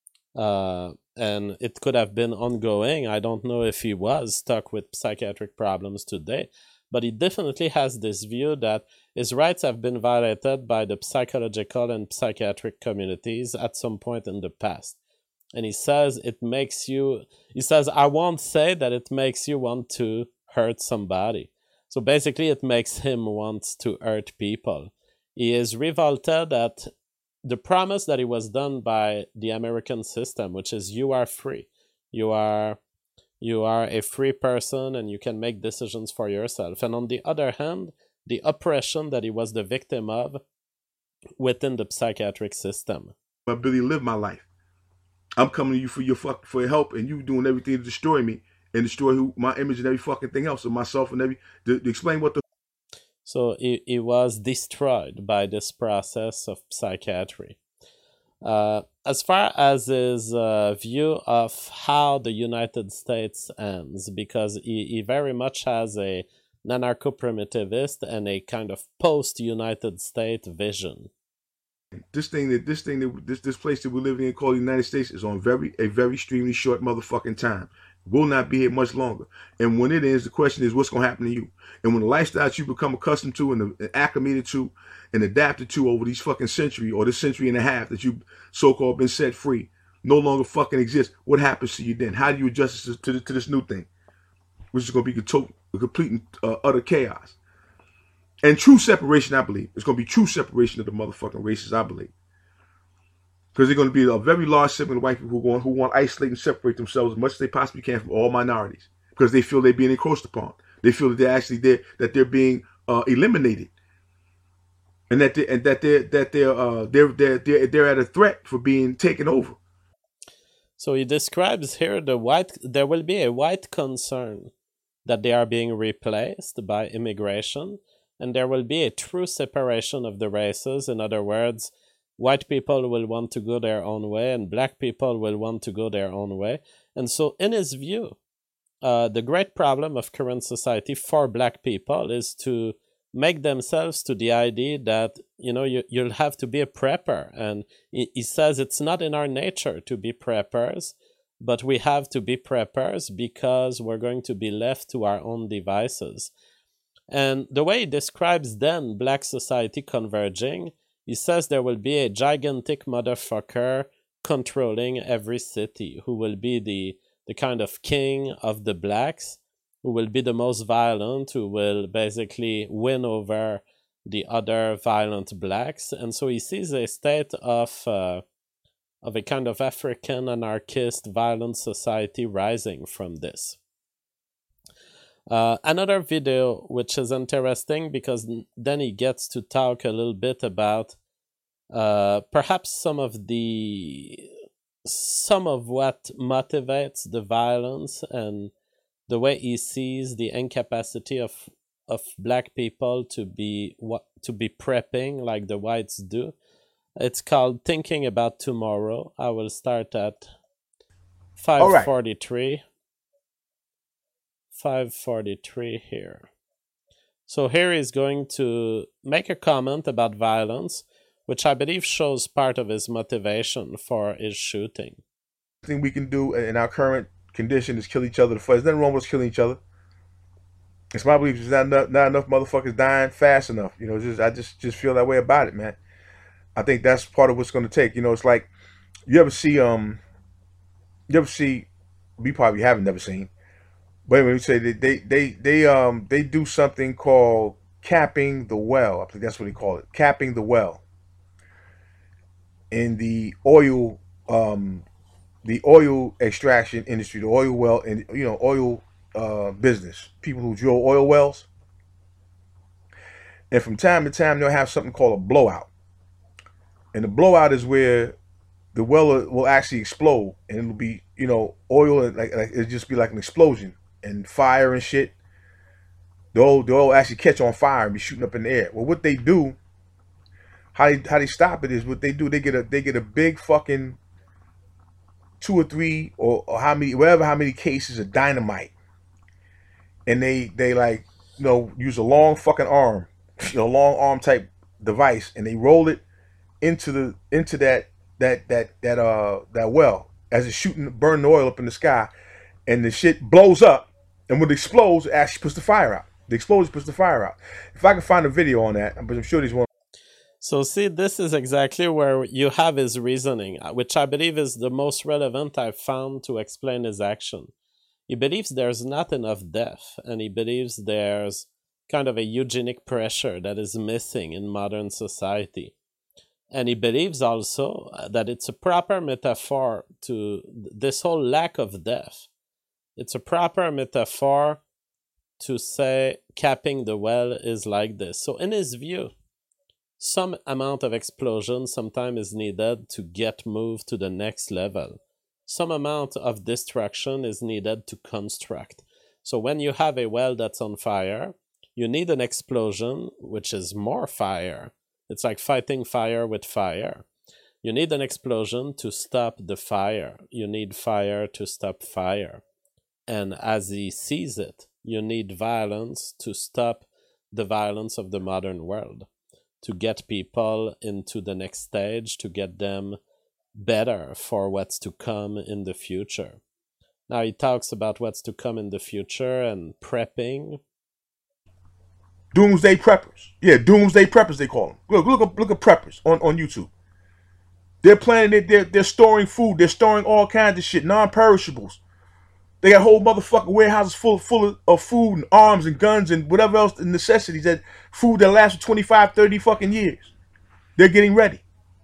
Uh, and it could have been ongoing. I don't know if he was stuck with psychiatric problems today, but he definitely has this view that his rights have been violated by the psychological and psychiatric communities at some point in the past. And he says it makes you, he says, I won't say that it makes you want to hurt somebody. So basically it makes him want to hurt people. He is revolted at the promise that it was done by the American system, which is you are free. You are, you are a free person and you can make decisions for yourself. And on the other hand, the oppression that he was the victim of within the psychiatric system. My Billy, live my life. I'm coming to you for your fuck for your help, and you doing everything to destroy me and destroy who my image and every fucking thing else of myself and every to, to explain what the. So he, he was destroyed by this process of psychiatry. Uh, as far as his uh, view of how the United States ends, because he, he very much has a anarcho-primitivist and a kind of post-United States vision. This thing that this thing that this this place that we're living in called the United States is on very a very extremely short motherfucking time. Will not be here much longer. And when it is, the question is what's gonna happen to you. And when the lifestyle you become accustomed to and, and acclimated to and adapted to over these fucking century or this century and a half that you so-called been set free no longer fucking exists, what happens to you then? How do you adjust to, to, to this new thing? Which is gonna be a complete and uh, utter chaos. And true separation, I believe. It's going to be true separation of the motherfucking races, I believe. Because they're going to be a very large segment of white people who, going, who want to isolate and separate themselves as much as they possibly can from all minorities. Because they feel they're being encroached upon. They feel that they're actually there, that they're being uh, eliminated. And that they and that they're that they're uh they're they're they're they're at a threat for being taken over. So he describes here the white there will be a white concern that they are being replaced by immigration. And there will be a true separation of the races. In other words, white people will want to go their own way and black people will want to go their own way. And so in his view, uh, the great problem of current society for black people is to make themselves to the idea that, you know, you, you'll have to be a prepper. And he, he says it's not in our nature to be preppers, but we have to be preppers because we're going to be left to our own devices. And the way he describes then black society converging, he says there will be a gigantic motherfucker controlling every city who will be the, the kind of king of the blacks, who will be the most violent, who will basically win over the other violent blacks. And so he sees a state of uh, of a kind of African anarchist violent society rising from this. Uh, another video which is interesting because then he gets to talk a little bit about uh, perhaps some of the some of what motivates the violence and the way he sees the incapacity of of black people to be what to be prepping like the whites do. It's called Thinking About Tomorrow. I will start at five forty-three. Right. five forty-three here. So here he's going to make a comment about violence, which I believe shows part of his motivation for his shooting. The thing we can do in our current condition is kill each other. There's nothing wrong with us killing each other. It's my belief there's not enough, not enough motherfuckers dying fast enough. You know, just I just just feel that way about it, man. I think that's part of what's going to take. You know, it's like you ever see um, you ever see, we probably haven't never seen. But anyway, we say they, they they they um they do something called capping the well. I think that's what they call it, capping the well. In the oil um the oil extraction industry, the oil well and you know oil uh business, people who drill oil wells. And from time to time they'll have something called a blowout. And the blowout is where the well will actually explode, and it'll be you know oil and like, like it'll just be like an explosion. And fire and shit, they'll they'll actually catch on fire and be shooting up in the air. Well, what they do, how they how they stop it is what they do. They get a they get a big fucking two or three or, or how many whatever how many cases of dynamite, and they they like you know use a long fucking arm, you know long arm type device, and they roll it into the into that that that that uh that well as it's shooting burning oil up in the sky, and the shit blows up. And when it explodes, it actually puts the fire out. The explosion puts the fire out. If I can find a video on that, but I'm sure there's one. So see, this is exactly where you have his reasoning, which I believe is the most relevant I've found to explain his action. He believes there's not enough death, and he believes there's kind of a eugenic pressure that is missing in modern society. And he believes also that it's a proper metaphor to this whole lack of death. It's a proper metaphor to say capping the well is like this. So in his view, some amount of explosion sometimes is needed to get moved to the next level. Some amount of destruction is needed to construct. So when you have a well that's on fire, you need an explosion, which is more fire. It's like fighting fire with fire. You need an explosion to stop the fire. You need fire to stop fire. And as he sees it, you need violence to stop the violence of the modern world, to get people into the next stage, to get them better for what's to come in the future. Now he talks about what's to come in the future and prepping. Doomsday preppers. Yeah, doomsday preppers they call them. Look, look up, look at preppers on, on YouTube. They're planning it, they're, they're storing food, they're storing all kinds of shit, non-perishables. They got whole motherfucking warehouses full, full of, of food and arms and guns and whatever else, the necessities, that food that lasts for twenty-five, thirty fucking years. They're getting ready.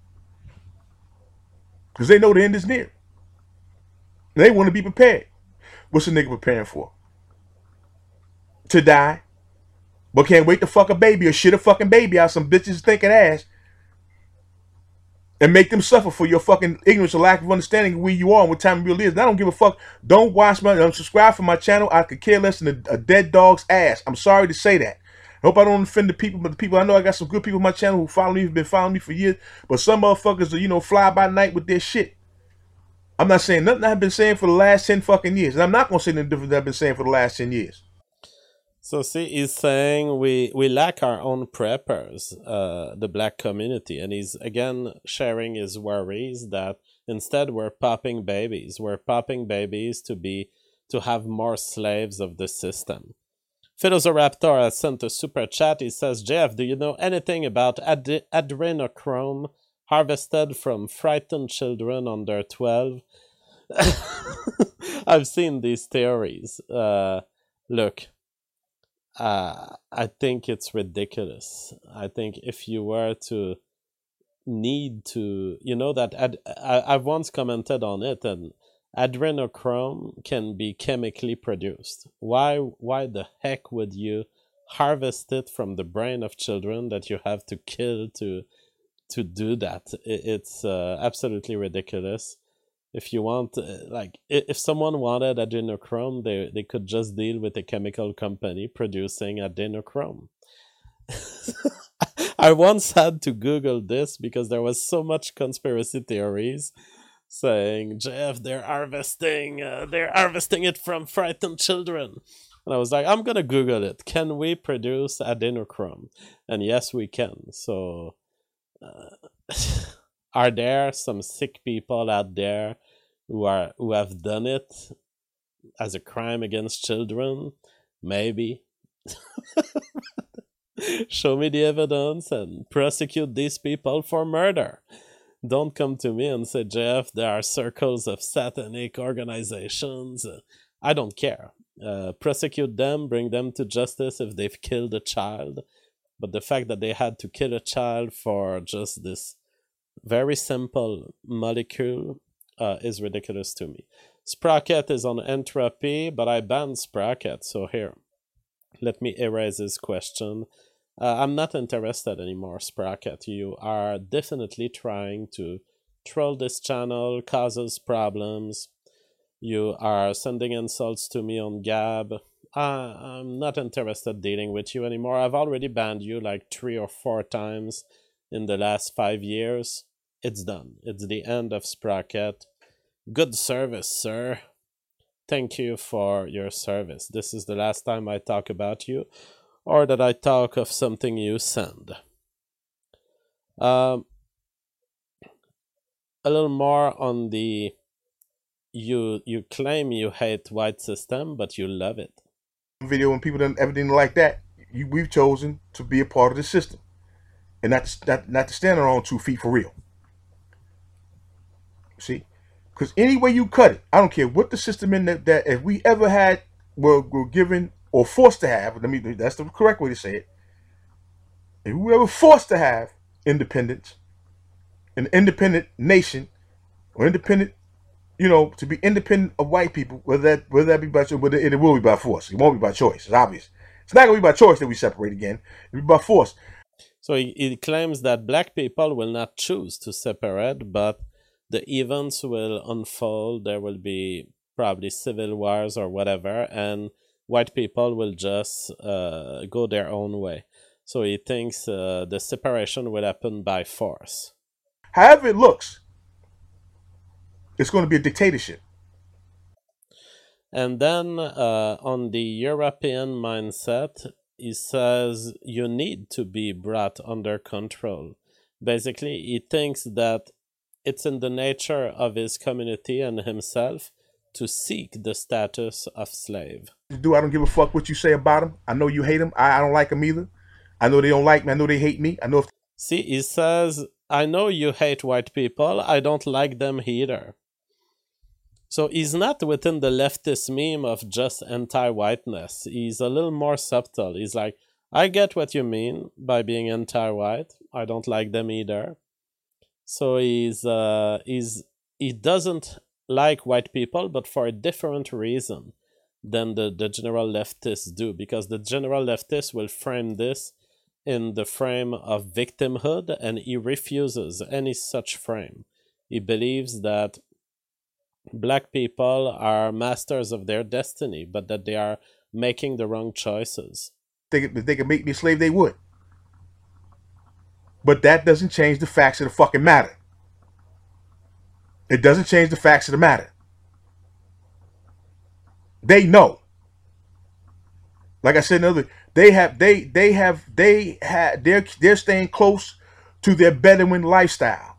Because they know the end is near. They want to be prepared. What's a nigga preparing for? To die. But can't wait to fuck a baby or shit a fucking baby out some bitches thinking ass. And make them suffer for your fucking ignorance or lack of understanding of where you are and what time it really is. And I don't give a fuck. Don't watch my, don't subscribe for my channel. I could care less than a, a dead dog's ass. I'm sorry to say that. I hope I don't offend the people, but the people, I know I got some good people on my channel who follow me, who've been following me for years. But some motherfuckers are, you know, fly by night with their shit. I'm not saying nothing I've been saying for the last ten fucking years. And I'm not going to say nothing different than I've been saying for the last ten years. So see, he's saying we, we lack our own preppers, uh, the black community. And he's, again, sharing his worries that instead we're popping babies. We're popping babies to be to have more slaves of the system. Philosopher has sent a super chat. He says, Jeff, do you know anything about ad- adrenochrome harvested from frightened children under twelve? I've seen these theories. Uh, look, uh, I think it's ridiculous. I think if you were to need to, you know, that ad- I- I've once commented on it, and adrenochrome can be chemically produced. Why why the heck would you harvest it from the brain of children that you have to kill to to do that? It's uh, absolutely ridiculous. If you want, uh, like, if someone wanted adrenochrome, they, they could just deal with a chemical company producing adrenochrome. I once had to Google this because there was so much conspiracy theories saying, Jeff, they're harvesting, uh, they're harvesting it from frightened children. And I was like, I'm going to Google it. Can we produce adrenochrome? And yes, we can. So uh, are there some sick people out there who are who have done it as a crime against children? Maybe. Show me the evidence and prosecute these people for murder. Don't come to me and say, Jeff, there are circles of satanic organizations. I don't care. Uh, prosecute them, bring them to justice if they've killed a child. But the fact that they had to kill a child for just this very simple molecule uh, is ridiculous to me. Sprocket is on entropy, but I banned Sprocket, so here, let me erase his question. Uh, I'm not interested anymore, Sprocket. You are definitely trying to troll this channel, causes problems. You are sending insults to me on Gab. Uh, I'm not interested dealing with you anymore. I've already banned you like three or four times in the last five years. It's done. It's the end of Sprocket. Good service, sir. Thank you for your service. This is the last time I talk about you, or that I talk of something you send. Um, a little more on the, you you claim you hate white system, but you love it. Video and people done everything like that. You, we've chosen to be a part of the system, and not to, not, not to stand on our own two feet for real. See, because any way you cut it, I don't care what the system in that, that if we ever had were, were given or forced to have. Let me. That's the correct way to say it. If we were forced to have independence, an independent nation, or independent, you know, to be independent of white people, whether that whether that be by choice, whether it will be by force. It won't be by choice. It's obvious. It's not going to be by choice that we separate again. It'll be by force. So he, he claims that black people will not choose to separate, but the events will unfold. There will be probably civil wars or whatever, and white people will just uh, go their own way. So he thinks uh, the separation will happen by force. However it looks, it's going to be a dictatorship. And then uh, on the European mindset, he says you need to be brought under control. Basically, he thinks that it's in the nature of his community and himself to seek the status of slave. Do I don't give a fuck what you say about him. I know you hate him. I, I don't like him either. I know they don't like me. I know they hate me. I know if... See, he says, I know you hate white people. I don't like them either. So he's not within the leftist meme of just anti-whiteness. He's a little more subtle. He's like, I get what you mean by being anti-white. I don't like them either. So he's uh, he's he doesn't like white people, but for a different reason than the, the general leftists do, because the general leftists will frame this in the frame of victimhood, and he refuses any such frame. He believes that black people are masters of their destiny, but that they are making the wrong choices. If they, they could make me a slave, they would. But that doesn't change the facts of the fucking matter. It doesn't change the facts of the matter. They know. Like I said earlier, they have they they have they had they're they're staying close to their Bedouin lifestyle.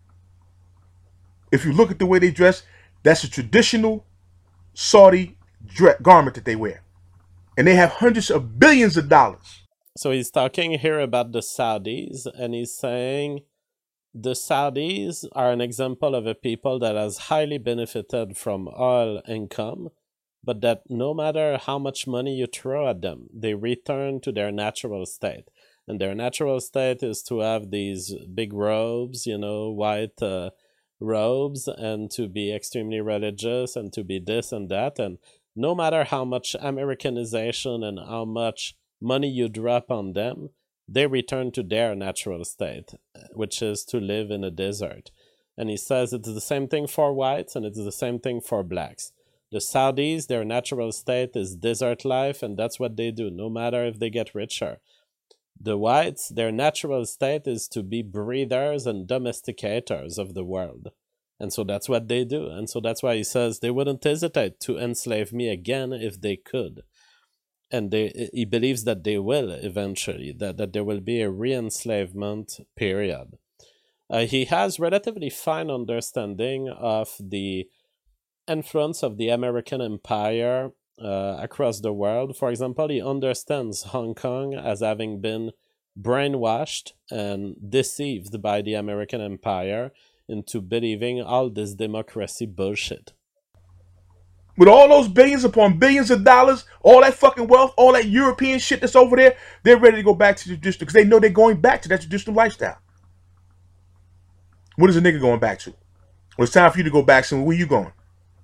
If you look at the way they dress, that's a traditional Saudi garment that they wear. And they have hundreds of billions of dollars. So he's talking here about the Saudis, and he's saying the Saudis are an example of a people that has highly benefited from oil income, but that no matter how much money you throw at them, they return to their natural state. And their natural state is to have these big robes, you know, white uh, robes, and to be extremely religious and to be this and that. And no matter how much Americanization and how much money you drop on them, they return to their natural state, which is to live in a desert. And he says it's the same thing for whites and it's the same thing for blacks. The Saudis, their natural state is desert life, and that's what they do, no matter if they get richer. The whites, their natural state is to be breeders and domesticators of the world. And so that's what they do. And so that's why he says they wouldn't hesitate to enslave me again if they could. And they, he believes that they will eventually, that, that there will be a re-enslavement period. Uh, he has relatively fine understanding of the influence of the American empire uh, across the world. For example, he understands Hong Kong as having been brainwashed and deceived by the American empire into believing all this democracy bullshit. With all those billions upon billions of dollars, all that fucking wealth, all that European shit that's over there, they're ready to go back to the traditional, because they know they're going back to that traditional lifestyle. What is a nigga going back to? Well, it's time for you to go back soon. Where you going?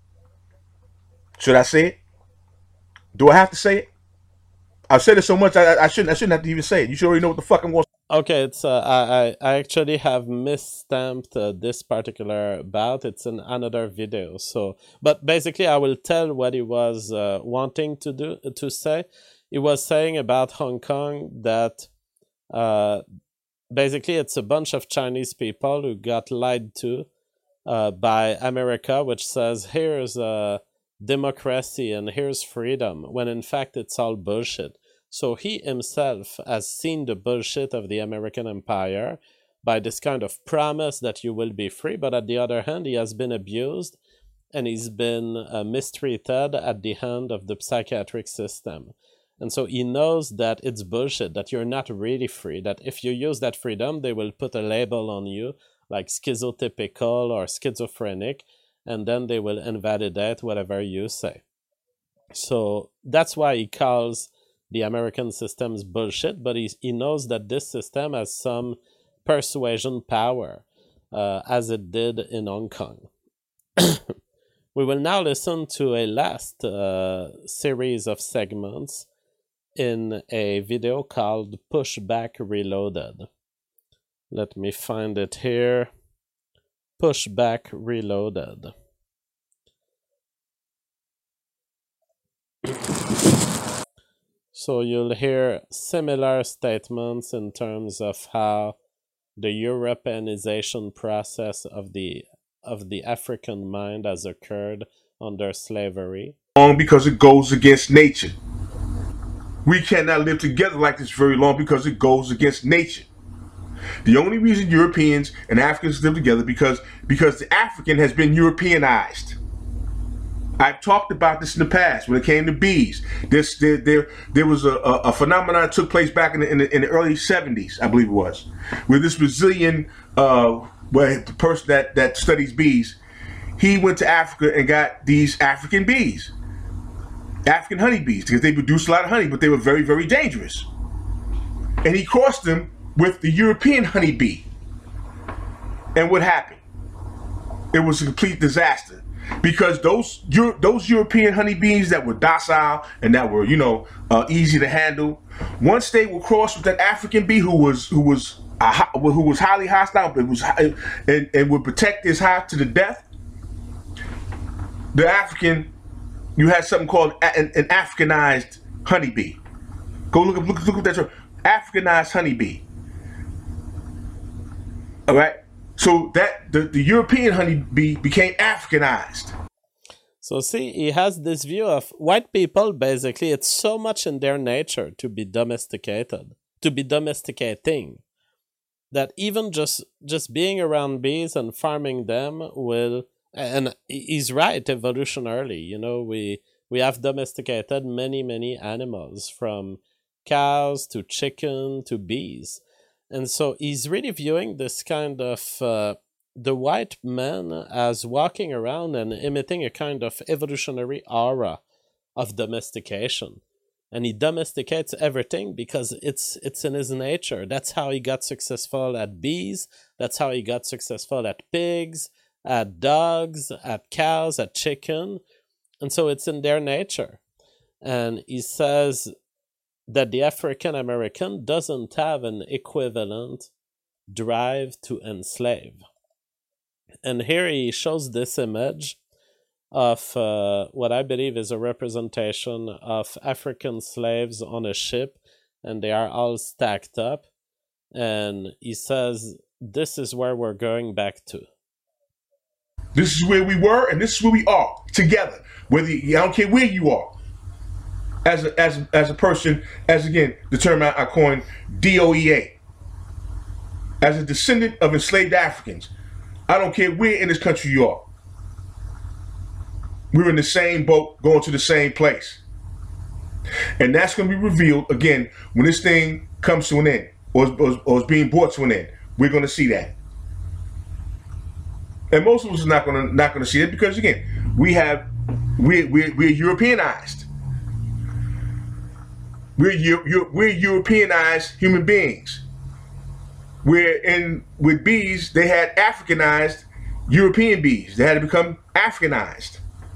Should I say it? Do I have to say it? I've said it so much, I, I shouldn't I shouldn't have to even say it. You should already know what the fuck I'm going to say. Okay, it's uh, I, I actually have misstamped uh, this particular bout. It's in another video. So, but basically, I will tell what he was uh, wanting to do to say. He was saying about Hong Kong that uh, basically it's a bunch of Chinese people who got lied to uh, by America, which says here's a democracy and here's freedom, when in fact it's all bullshit. So he himself has seen the bullshit of the American empire by this kind of promise that you will be free, but at the other hand, he has been abused and he's been uh, mistreated at the hand of the psychiatric system. And so he knows that it's bullshit, that you're not really free, that if you use that freedom, they will put a label on you like schizotypical or schizophrenic, and then they will invalidate whatever you say. So that's why he calls the American system's bullshit, but he, he knows that this system has some persuasion power, uh, as it did in Hong Kong. We will now listen to a last uh, series of segments in a video called Pushback Reloaded. Let me find it here. Pushback Reloaded. So you'll hear similar statements in terms of how the Europeanization process of the of the African mind has occurred under slavery. Long because it goes against nature. We cannot live together like this very long because it goes against nature. The only reason Europeans and Africans live together because because the African has been Europeanized. I've talked about this in the past when it came to bees. This there there, there was a, a, a phenomenon that took place back in the, in the in the early seventies, I believe it was, where this Brazilian uh, where the person that that studies bees, he went to Africa and got these African bees, African honeybees, because they produced a lot of honey, but they were very very dangerous. And he crossed them with the European honeybee. And what happened? It was a complete disaster. Because those Euro those European honeybees that were docile and that were, you know, uh, easy to handle, once they were crossed with that African bee who was who was uh, who was highly hostile, but was and, and would protect his hive to the death, the African, you had something called an, an Africanized honeybee. Go look up look look at that term, Africanized honeybee. All right. So that the, the European honeybee became Africanized. So see, he has this view of white people, basically, it's so much in their nature to be domesticated, to be domesticating, that even just just being around bees and farming them will, and he's right, evolutionarily, you know, we we have domesticated many, many animals, from cows to chicken to bees. And so he's really viewing this kind of uh, the white man as walking around and emitting a kind of evolutionary aura of domestication. And he domesticates everything because it's it's in his nature. That's how he got successful at bees. That's how he got successful at pigs, at dogs, at cows, at chicken. And so it's in their nature. And he says that the African American doesn't have an equivalent drive to enslave. And here he shows this image of uh, what I believe is a representation of African slaves on a ship, and they are all stacked up. And he says, this is where we're going back to. This is where we were, and this is where we are, together. Whether you, I don't care where you are. As a, as, as a person, as again, the term I, I coined, D O E A. As a descendant of enslaved Africans, I don't care where in this country you are. We're in the same boat, going to the same place. And that's going to be revealed, again, when this thing comes to an end, or, or, or is being brought to an end. We're going to see that. And most of us are not going to not going to see it because, again, we have, we're, we're, we're Europeanized. We're, we're Europeanized human beings. Where in with bees, they had Africanized European bees. They had to become Africanized.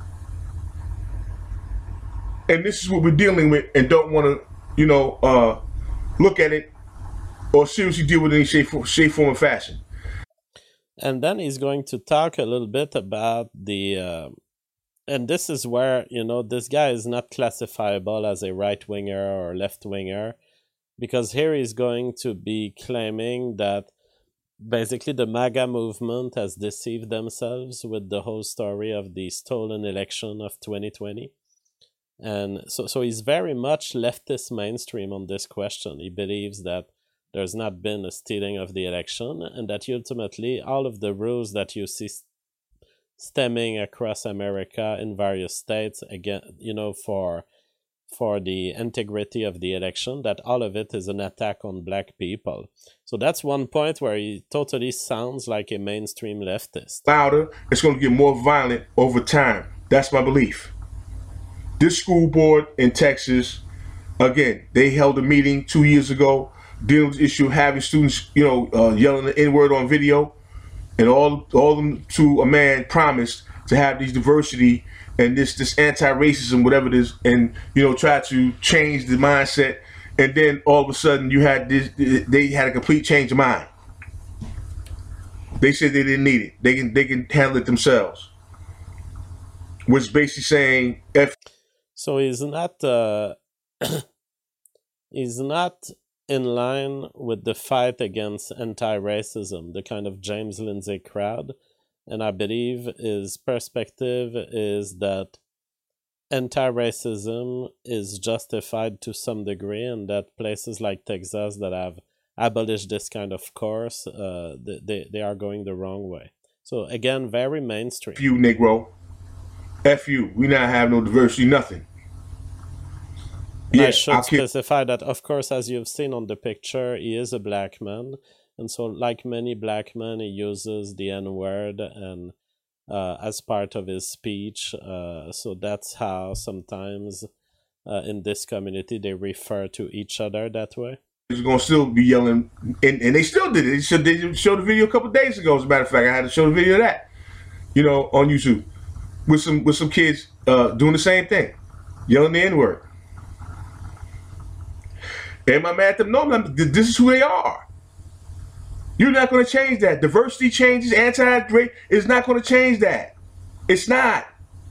And this is what we're dealing with, and don't want to, you know, uh, look at it or seriously deal with it in any shape, shape, form, or fashion. And then he's going to talk a little bit about the... Uh... And this is where, you know, this guy is not classifiable as a right-winger or left-winger, because here he's going to be claiming that basically the MAGA movement has deceived themselves with the whole story of the stolen election of twenty twenty. And so, so he's very much leftist mainstream on this question. He believes that there's not been a stealing of the election, and that ultimately all of the rules that you see stemming across America in various states, again, you know, for for the integrity of the election, that all of it is an attack on black people. So that's one point where he totally sounds like a mainstream leftist. Louder, it's going to get more violent over time. That's my belief. This school board in Texas, again, they held a meeting two years ago dealing with the issue of having students, you know, uh, yelling the N-word on video. And all, all of them to a man promised to have these diversity and this this anti-racism, whatever it is, and, you know, try to change the mindset. And then all of a sudden you had this, they had a complete change of mind. They said they didn't need it. They can they can handle it themselves. Which basically saying F. So he's not uh, he's not in line with the fight against anti-racism, the kind of James Lindsay crowd. And I believe his perspective is that anti-racism is justified to some degree, and that places like Texas that have abolished this kind of course, uh, they, they are going the wrong way. So again, very mainstream. F you, Negro. F you. We not have no diversity, nothing. Yeah, I should specify that, of course, as you've seen on the picture, he is a black man. And so, like many black men, he uses the N-word and uh, as part of his speech. Uh, so that's how sometimes uh, in this community they refer to each other that way. He's going to still be yelling, and, and they still did it. They showed, they showed the video a couple of days ago, as a matter of fact. I had to show the video of that, you know, on YouTube, with some, with some kids uh, doing the same thing, yelling the N-word. Am I mad at them? No, this is who they are. You're not going to change that. Diversity changes, anti-race is not going to change that. It's not.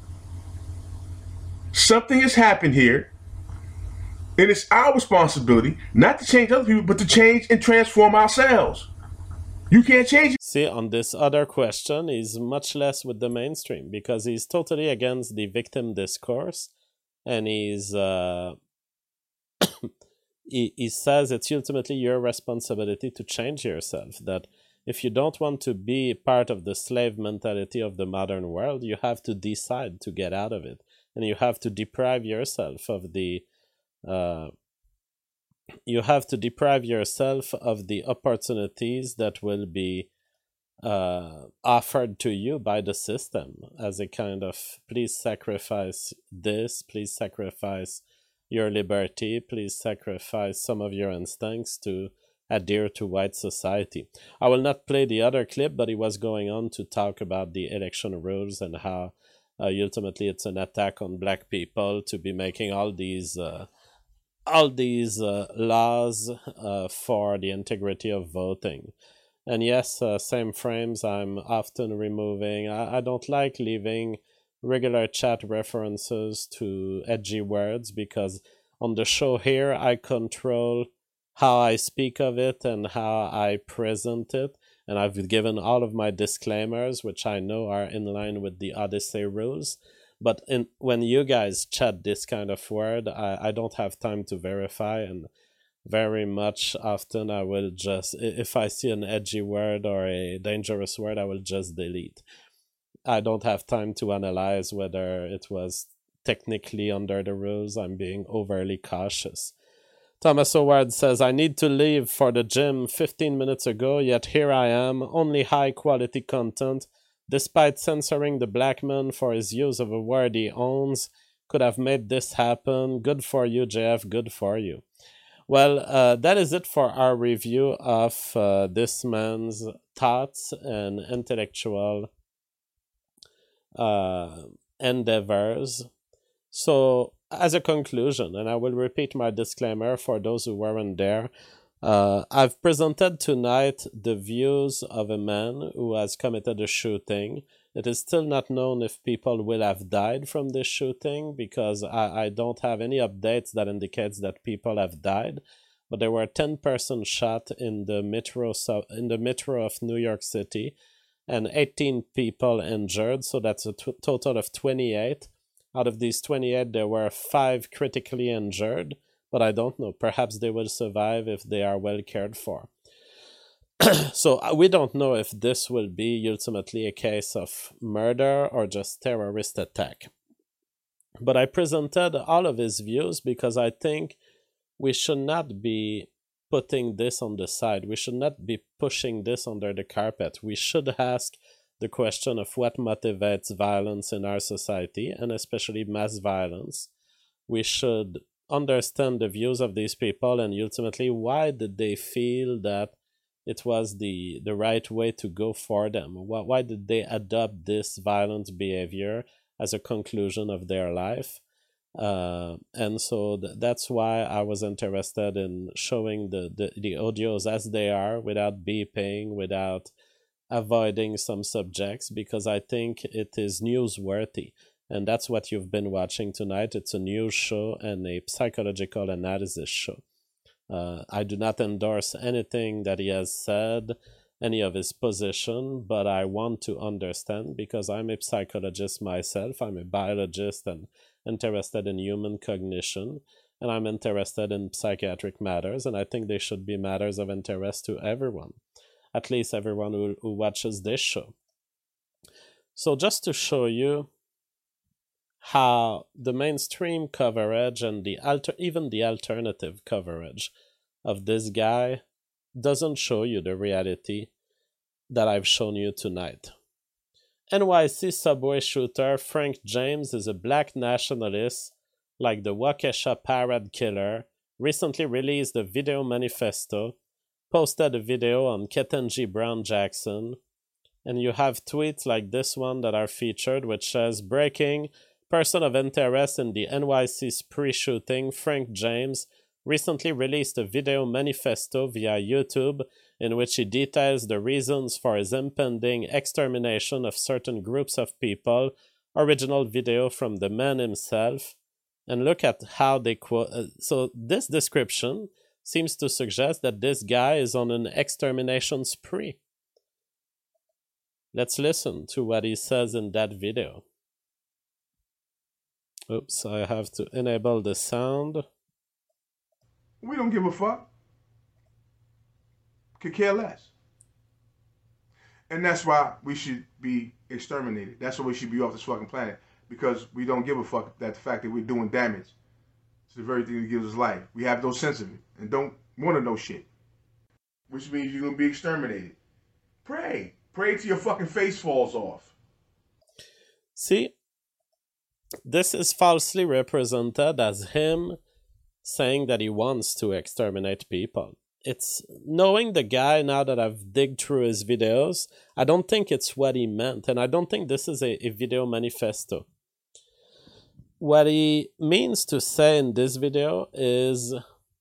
Something has happened here, and it's our responsibility not to change other people, but to change and transform ourselves. You can't change it. See, on this other question, he's much less with the mainstream because he's totally against the victim discourse, and he's uh, he, he says it's ultimately your responsibility to change yourself. That if you don't want to be part of the slave mentality of the modern world, you have to decide to get out of it, and you have to deprive yourself of the uh, you have to deprive yourself of the opportunities that will be uh, offered to you by the system as a kind of please sacrifice this, please sacrifice your liberty, please sacrifice some of your instincts to adhere to white society. I will not play the other clip, but he was going on to talk about the election rules and how uh, ultimately it's an attack on black people to be making all these uh, all these uh, laws uh, for the integrity of voting. And yes, uh, same frames I'm often removing. I, I don't like leaving regular chat references to edgy words because on the show here I control how I speak of it and how I present it. And I've given all of my disclaimers, which I know are in line with the Odyssey rules. But in, when you guys chat this kind of word, I, I don't have time to verify, and very much often I will just, if I see an edgy word or a dangerous word, I will just delete. I don't have time to analyze whether it was technically under the rules. I'm being overly cautious. Thomas Howard says, I need to leave for the gym fifteen minutes ago, yet here I am, only high quality content. Despite censoring the black man for his use of a word he owns, could have made this happen. Good for you, J F, good for you. Well, uh, that is it for our review of uh, this man's thoughts and intellectual uh, endeavors. So, as a conclusion, and I will repeat my disclaimer for those who weren't there, uh, I've presented tonight the views of a man who has committed a shooting. It is still not known if people will have died from this shooting because I, I don't have any updates that indicates that people have died. But there were ten persons shot in the metro in the metro of New York City and eighteen people injured, so that's a t- total of twenty-eight. Out of these twenty-eight, there were five critically injured, but I don't know. Perhaps they will survive if they are well cared for. So uh, we don't know if this will be ultimately a case of murder or just terrorist attack. But I presented all of his views because I think we should not be putting this on the side. We should not be pushing this under the carpet. We should ask the question of what motivates violence in our society, and especially mass violence. We should understand the views of these people and ultimately why did they feel that it was the, the right way to go for them. Why, why did they adopt this violent behavior as a conclusion of their life? Uh, and so th- that's why I was interested in showing the, the, the audios as they are without beeping, without avoiding some subjects, because I think it is newsworthy. And that's what you've been watching tonight. It's a news show and a psychological analysis show. Uh, I do not endorse anything that he has said, any of his position, but I want to understand because I'm a psychologist myself. I'm a biologist and interested in human cognition, and I'm interested in psychiatric matters, and I think they should be matters of interest to everyone, at least everyone who, who watches this show. So just to show you how the mainstream coverage and the alter, even the alternative coverage of this guy doesn't show you the reality that I've shown you tonight. N Y C subway shooter Frank James is a black nationalist like the Waukesha Parade killer, recently released a video manifesto, posted a video on Ketanji Brown Jackson, and you have tweets like this one that are featured, which says, breaking, person of interest in the N Y C spree shooting, Frank James, recently released a video manifesto via YouTube in which he details the reasons for his impending extermination of certain groups of people. Original video from the man himself. And look at how they quote. Uh, so this description seems to suggest that this guy is on an extermination spree. Let's listen to what he says in that video. Oops, I have to enable the sound. We don't give a fuck. Could care less. And that's why we should be exterminated. That's why we should be off this fucking planet. Because we don't give a fuck that the fact that we're doing damage to the very thing that gives us life. We have no sense of it and don't want to know shit. Which means you're going to be exterminated. Pray. Pray till your fucking face falls off. See, this is falsely represented as him saying that he wants to exterminate people. It's knowing the guy now that I've digged through his videos, I don't think it's what he meant, and I don't think this is a, a video manifesto. What he means to say in this video is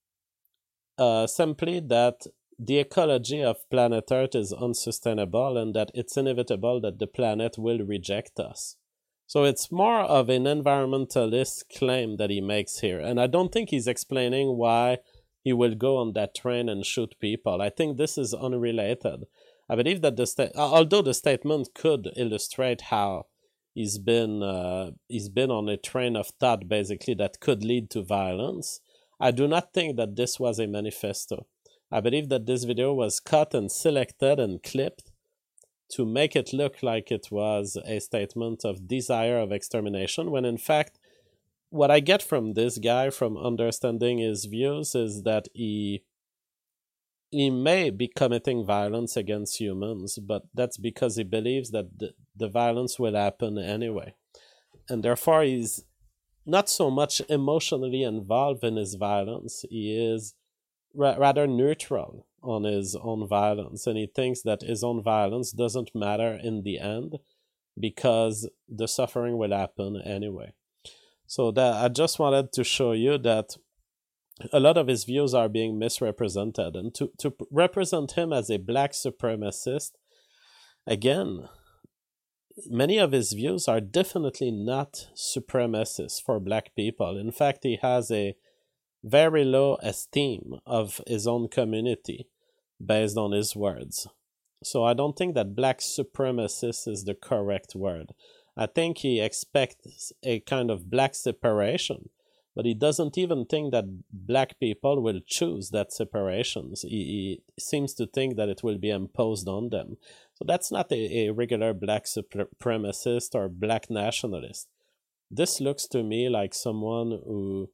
uh, simply that the ecology of planet Earth is unsustainable and that it's inevitable that the planet will reject us. So it's more of an environmentalist claim that he makes here, and I don't think he's explaining why he will go on that train and shoot people. I think this is unrelated. I believe that the sta- although the statement could illustrate how he's been uh, he's been on a train of thought basically that could lead to violence, I do not think that this was a manifesto. I believe that this video was cut and selected and clipped to make it look like it was a statement of desire of extermination, when in fact what I get from this guy, from understanding his views, is that he he may be committing violence against humans, but that's because he believes that the, the violence will happen anyway. And therefore he's not so much emotionally involved in his violence, he is ra- rather neutral on his own violence, and he thinks that his own violence doesn't matter in the end because the suffering will happen anyway. So that I just wanted to show you that a lot of his views are being misrepresented, and to, to represent him as a black supremacist, again, many of his views are definitely not supremacist for black people. In fact, he has a very low esteem of his own community based on his words. So I don't think that black supremacist is the correct word. I think he expects a kind of black separation, but he doesn't even think that black people will choose that separation. He, he seems to think that it will be imposed on them. So that's not a, a regular black supremacist or black nationalist. This looks to me like someone who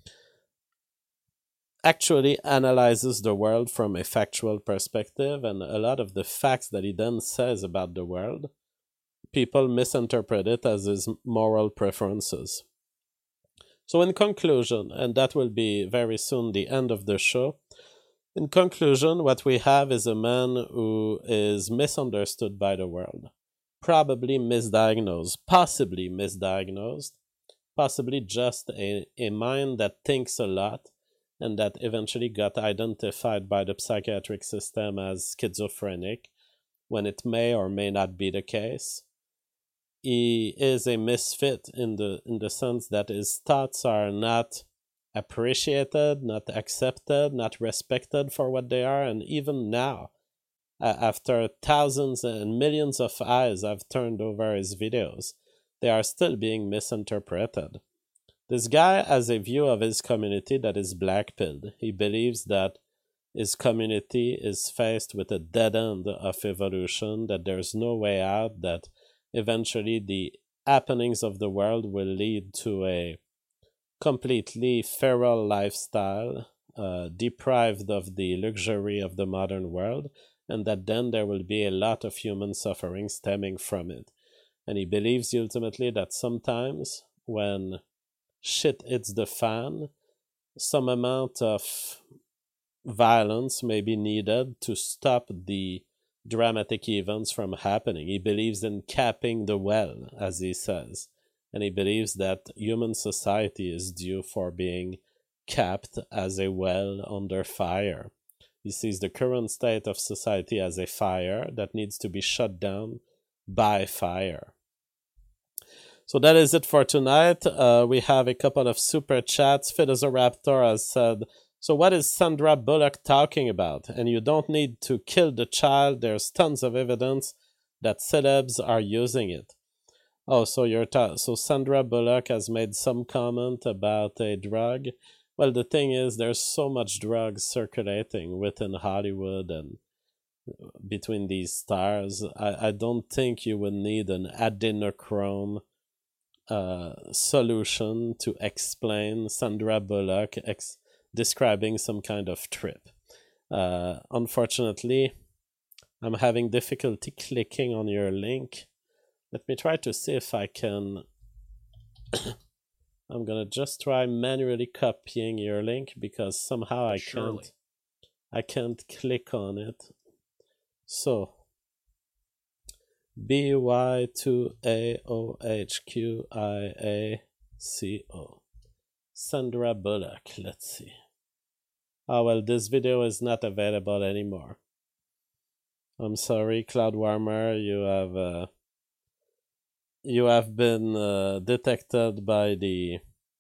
actually analyzes the world from a factual perspective, and a lot of the facts that he then says about the world, people misinterpret it as his moral preferences. So in conclusion, and that will be very soon the end of the show, in conclusion, what we have is a man who is misunderstood by the world, probably misdiagnosed, possibly misdiagnosed, possibly just a, a mind that thinks a lot, and that eventually got identified by the psychiatric system as schizophrenic, when it may or may not be the case. He is a misfit in the in the sense that his thoughts are not appreciated, not accepted, not respected for what they are, and even now, uh, after thousands and millions of eyes have turned over his videos, they are still being misinterpreted. This guy has a view of his community that is black-pilled. He believes that his community is faced with a dead end of evolution, that there's no way out, that eventually the happenings of the world will lead to a completely feral lifestyle, uh, deprived of the luxury of the modern world, and that then there will be a lot of human suffering stemming from it. And he believes ultimately that sometimes when shit hits the fan, some amount of violence may be needed to stop the dramatic events from happening. He believes in capping the well, as he says, and he believes that human society is due for being capped as a well under fire. He sees the current state of society as a fire that needs to be shut down by fire. So that is it for tonight. Uh, we have a couple of super chats. Philosopher has said, so what is Sandra Bullock talking about? And you don't need to kill the child. There's tons of evidence that celebs are using it. Oh, so you're ta- so Sandra Bullock has made some comment about a drug. Well, the thing is, there's so much drugs circulating within Hollywood and between these stars. I, I don't think you would need an adrenochrome uh, solution to explain Sandra Bullock ex- describing some kind of trip. Uh, unfortunately, I'm having difficulty clicking on your link. Let me try to see if I can... I'm gonna just try manually copying your link because somehow I Surely. can't I can't click on it. So B Y two A O H Q I A C O. Sandra Bullock, let's see. Oh well, this video is not available anymore. I'm sorry, Cloud Warmer, you have uh, you have been uh, detected by the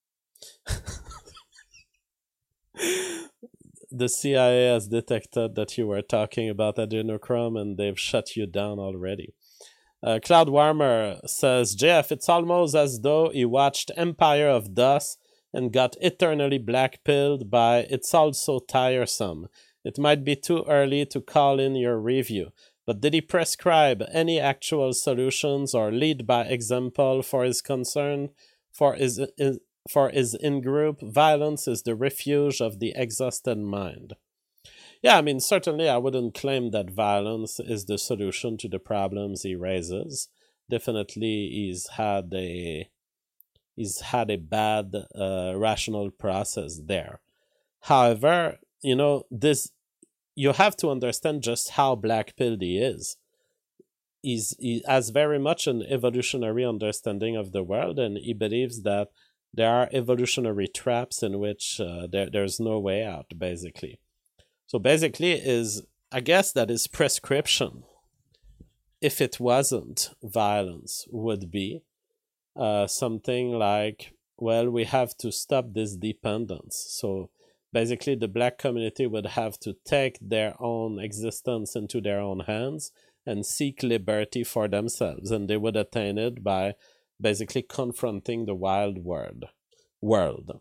the C I A has detected that you were talking about adrenochrome and they've shut you down already. Uh, Cloud Warmer says, J F, it's almost as though he watched Empire of Dust and got eternally black-pilled by It's All So Tiresome. It might be too early to call in your review, but did he prescribe any actual solutions or lead by example for his concern? For his, his, for his in-group, violence is the refuge of the exhausted mind. Yeah, I mean, certainly I wouldn't claim that violence is the solution to the problems he raises. Definitely he's had a he's had a bad uh, rational process there. However, you know, this you have to understand just how black-pilled he is. He's, he has very much an evolutionary understanding of the world, and he believes that there are evolutionary traps in which uh, there, there's no way out, basically. So basically, is I guess that his prescription, if it wasn't violence, would be uh, something like, well, we have to stop this dependence. So basically, the black community would have to take their own existence into their own hands and seek liberty for themselves, and they would attain it by basically confronting the wild world. world.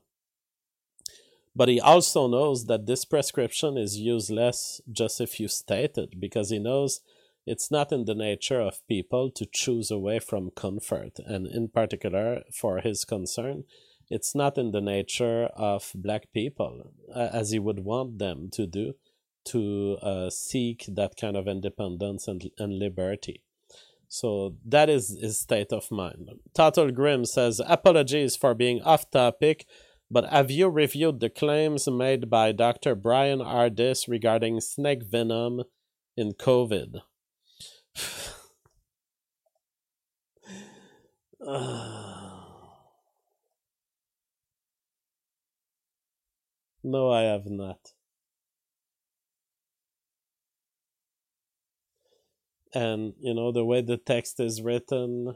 But he also knows that this prescription is useless just if you state it, because he knows it's not in the nature of people to choose away from comfort. And in particular, for his concern, it's not in the nature of black people, uh, as he would want them to do, to uh, seek that kind of independence and, and liberty. So that is his state of mind. Total Grim says, apologies for being off topic, but have you reviewed the claims made by Doctor Brian Ardis regarding snake venom in COVID? No, I have not. And, you know, the way the text is written,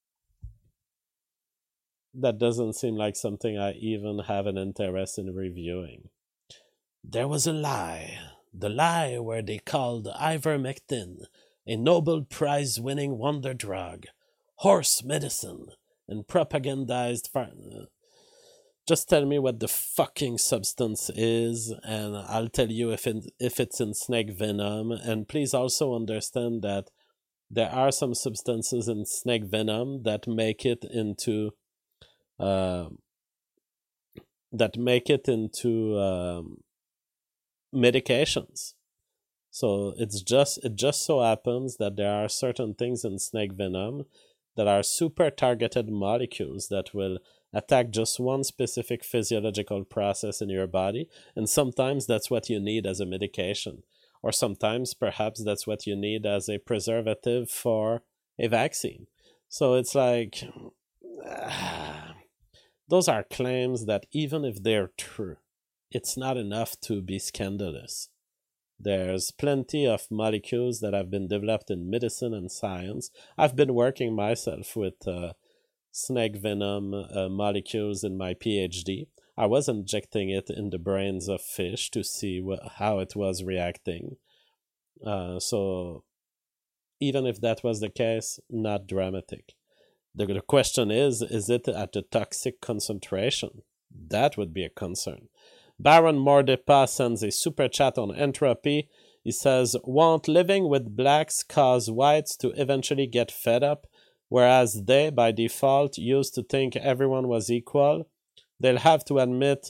that doesn't seem like something I even have an interest in reviewing. There was a lie. The lie where they called ivermectin a Nobel Prize-winning wonder drug, horse medicine, and propagandized... Far- Just tell me what the fucking substance is, and I'll tell you if it, if it's in snake venom. And please also understand that there are some substances in snake venom that make it into uh, that make it into um, medications. So it's just it just so happens that there are certain things in snake venom that are super targeted molecules that will attack just one specific physiological process in your body, and sometimes that's what you need as a medication, or sometimes perhaps that's what you need as a preservative for a vaccine. So it's like uh, those are claims that even if they're true, it's not enough to be scandalous. There's plenty of molecules that have been developed in medicine and science. I've been working myself with uh, snake venom uh, molecules in my PhD. I was injecting it in the brains of fish to see wh- how it was reacting. Uh, so even if that was the case, not dramatic. The, the question is, is it at a toxic concentration? That would be a concern. Baron Mordepa sends a super chat on entropy. He says, won't living with blacks cause whites to eventually get fed up, whereas they, by default, used to think everyone was equal? They'll have to admit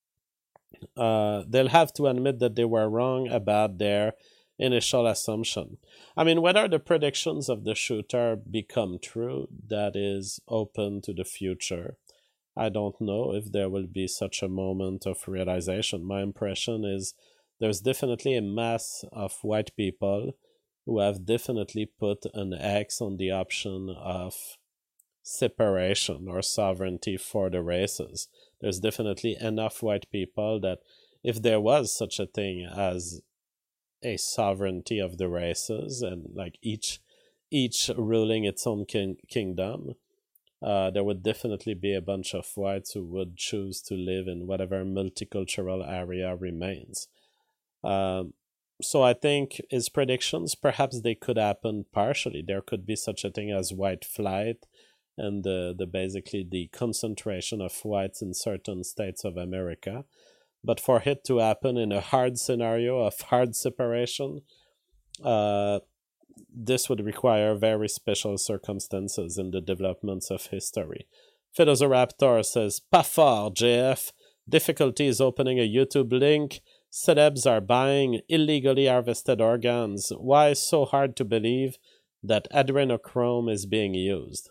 uh, they'll have to admit that they were wrong about their initial assumption. I mean, whether the predictions of the shooter become true, that is open to the future. I don't know if there will be such a moment of realization. My impression is there's definitely a mass of white people who have definitely put an X on the option of separation or sovereignty for the races. There's definitely enough white people that if there was such a thing as a sovereignty of the races and like each each ruling its own king- kingdom, uh, there would definitely be a bunch of whites who would choose to live in whatever multicultural area remains. Um, so I think his predictions, perhaps they could happen partially. There could be such a thing as white flight and the, the basically the concentration of whites in certain states of America. But for it to happen in a hard scenario of hard separation, uh, this would require very special circumstances in the developments of history. Philosopher says, pas fort, J F. Difficulty is opening a YouTube link. Celebs are buying illegally harvested organs. Why so hard to believe that adrenochrome is being used?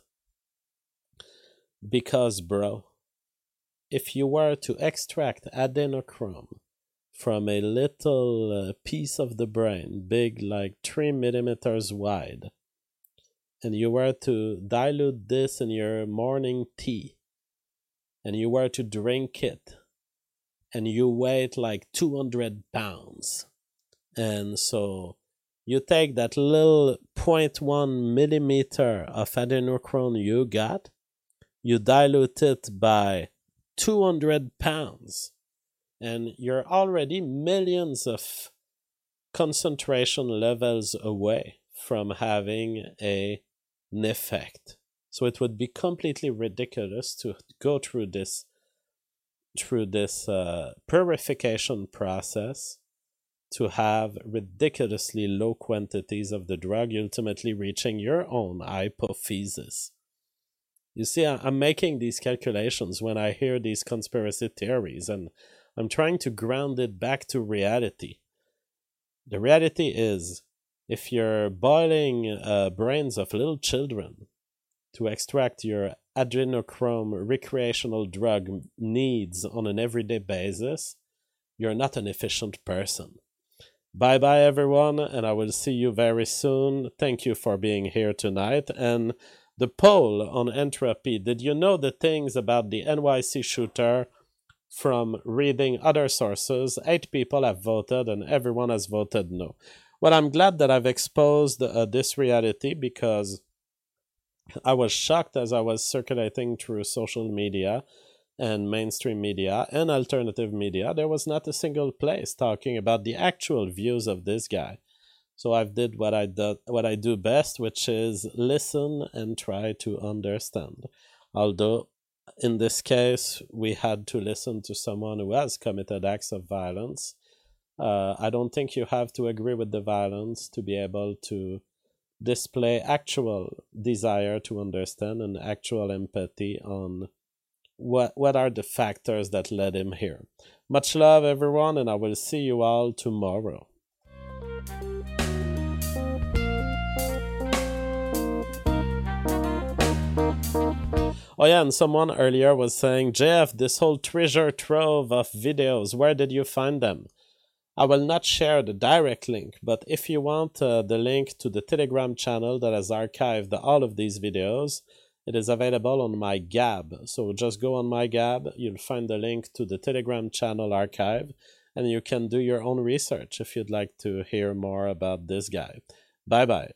Because, bro, if you were to extract adrenochrome from a little uh, piece of the brain, big like three millimeters wide, and you were to dilute this in your morning tea, and you were to drink it, and you weighed like two hundred pounds, and so you take that little zero point one millimeter of adrenochrome you got, you dilute it by two hundred pounds, and you're already millions of concentration levels away from having a, an effect. So it would be completely ridiculous to go through this through this uh, purification process to have ridiculously low quantities of the drug, ultimately reaching your own hypophysis. You see, I'm making these calculations when I hear these conspiracy theories, and I'm trying to ground it back to reality. The reality is, if you're boiling uh, brains of little children to extract your adrenochrome recreational drug needs on an everyday basis, you're not an efficient person. Bye-bye, everyone, and I will see you very soon. Thank you for being here tonight, and the poll on entropy. Did you know the things about the N Y C shooter from reading other sources? Eight people have voted and everyone has voted no. Well, I'm glad that I've exposed uh, this reality, because I was shocked as I was circulating through social media and mainstream media and alternative media. There was not a single place talking about the actual views of this guy. So I've did what I do, what I do best, which is listen and try to understand. Although, in this case, we had to listen to someone who has committed acts of violence. Uh, I don't think you have to agree with the violence to be able to display actual desire to understand and actual empathy on what what are the factors that led him here. Much love, everyone, and I will see you all tomorrow. Oh yeah, and someone earlier was saying, J F, this whole treasure trove of videos, where did you find them? I will not share the direct link, but if you want uh, the link to the Telegram channel that has archived all of these videos, it is available on my Gab. So just go on my Gab, you'll find the link to the Telegram channel archive, and you can do your own research if you'd like to hear more about this guy. Bye-bye.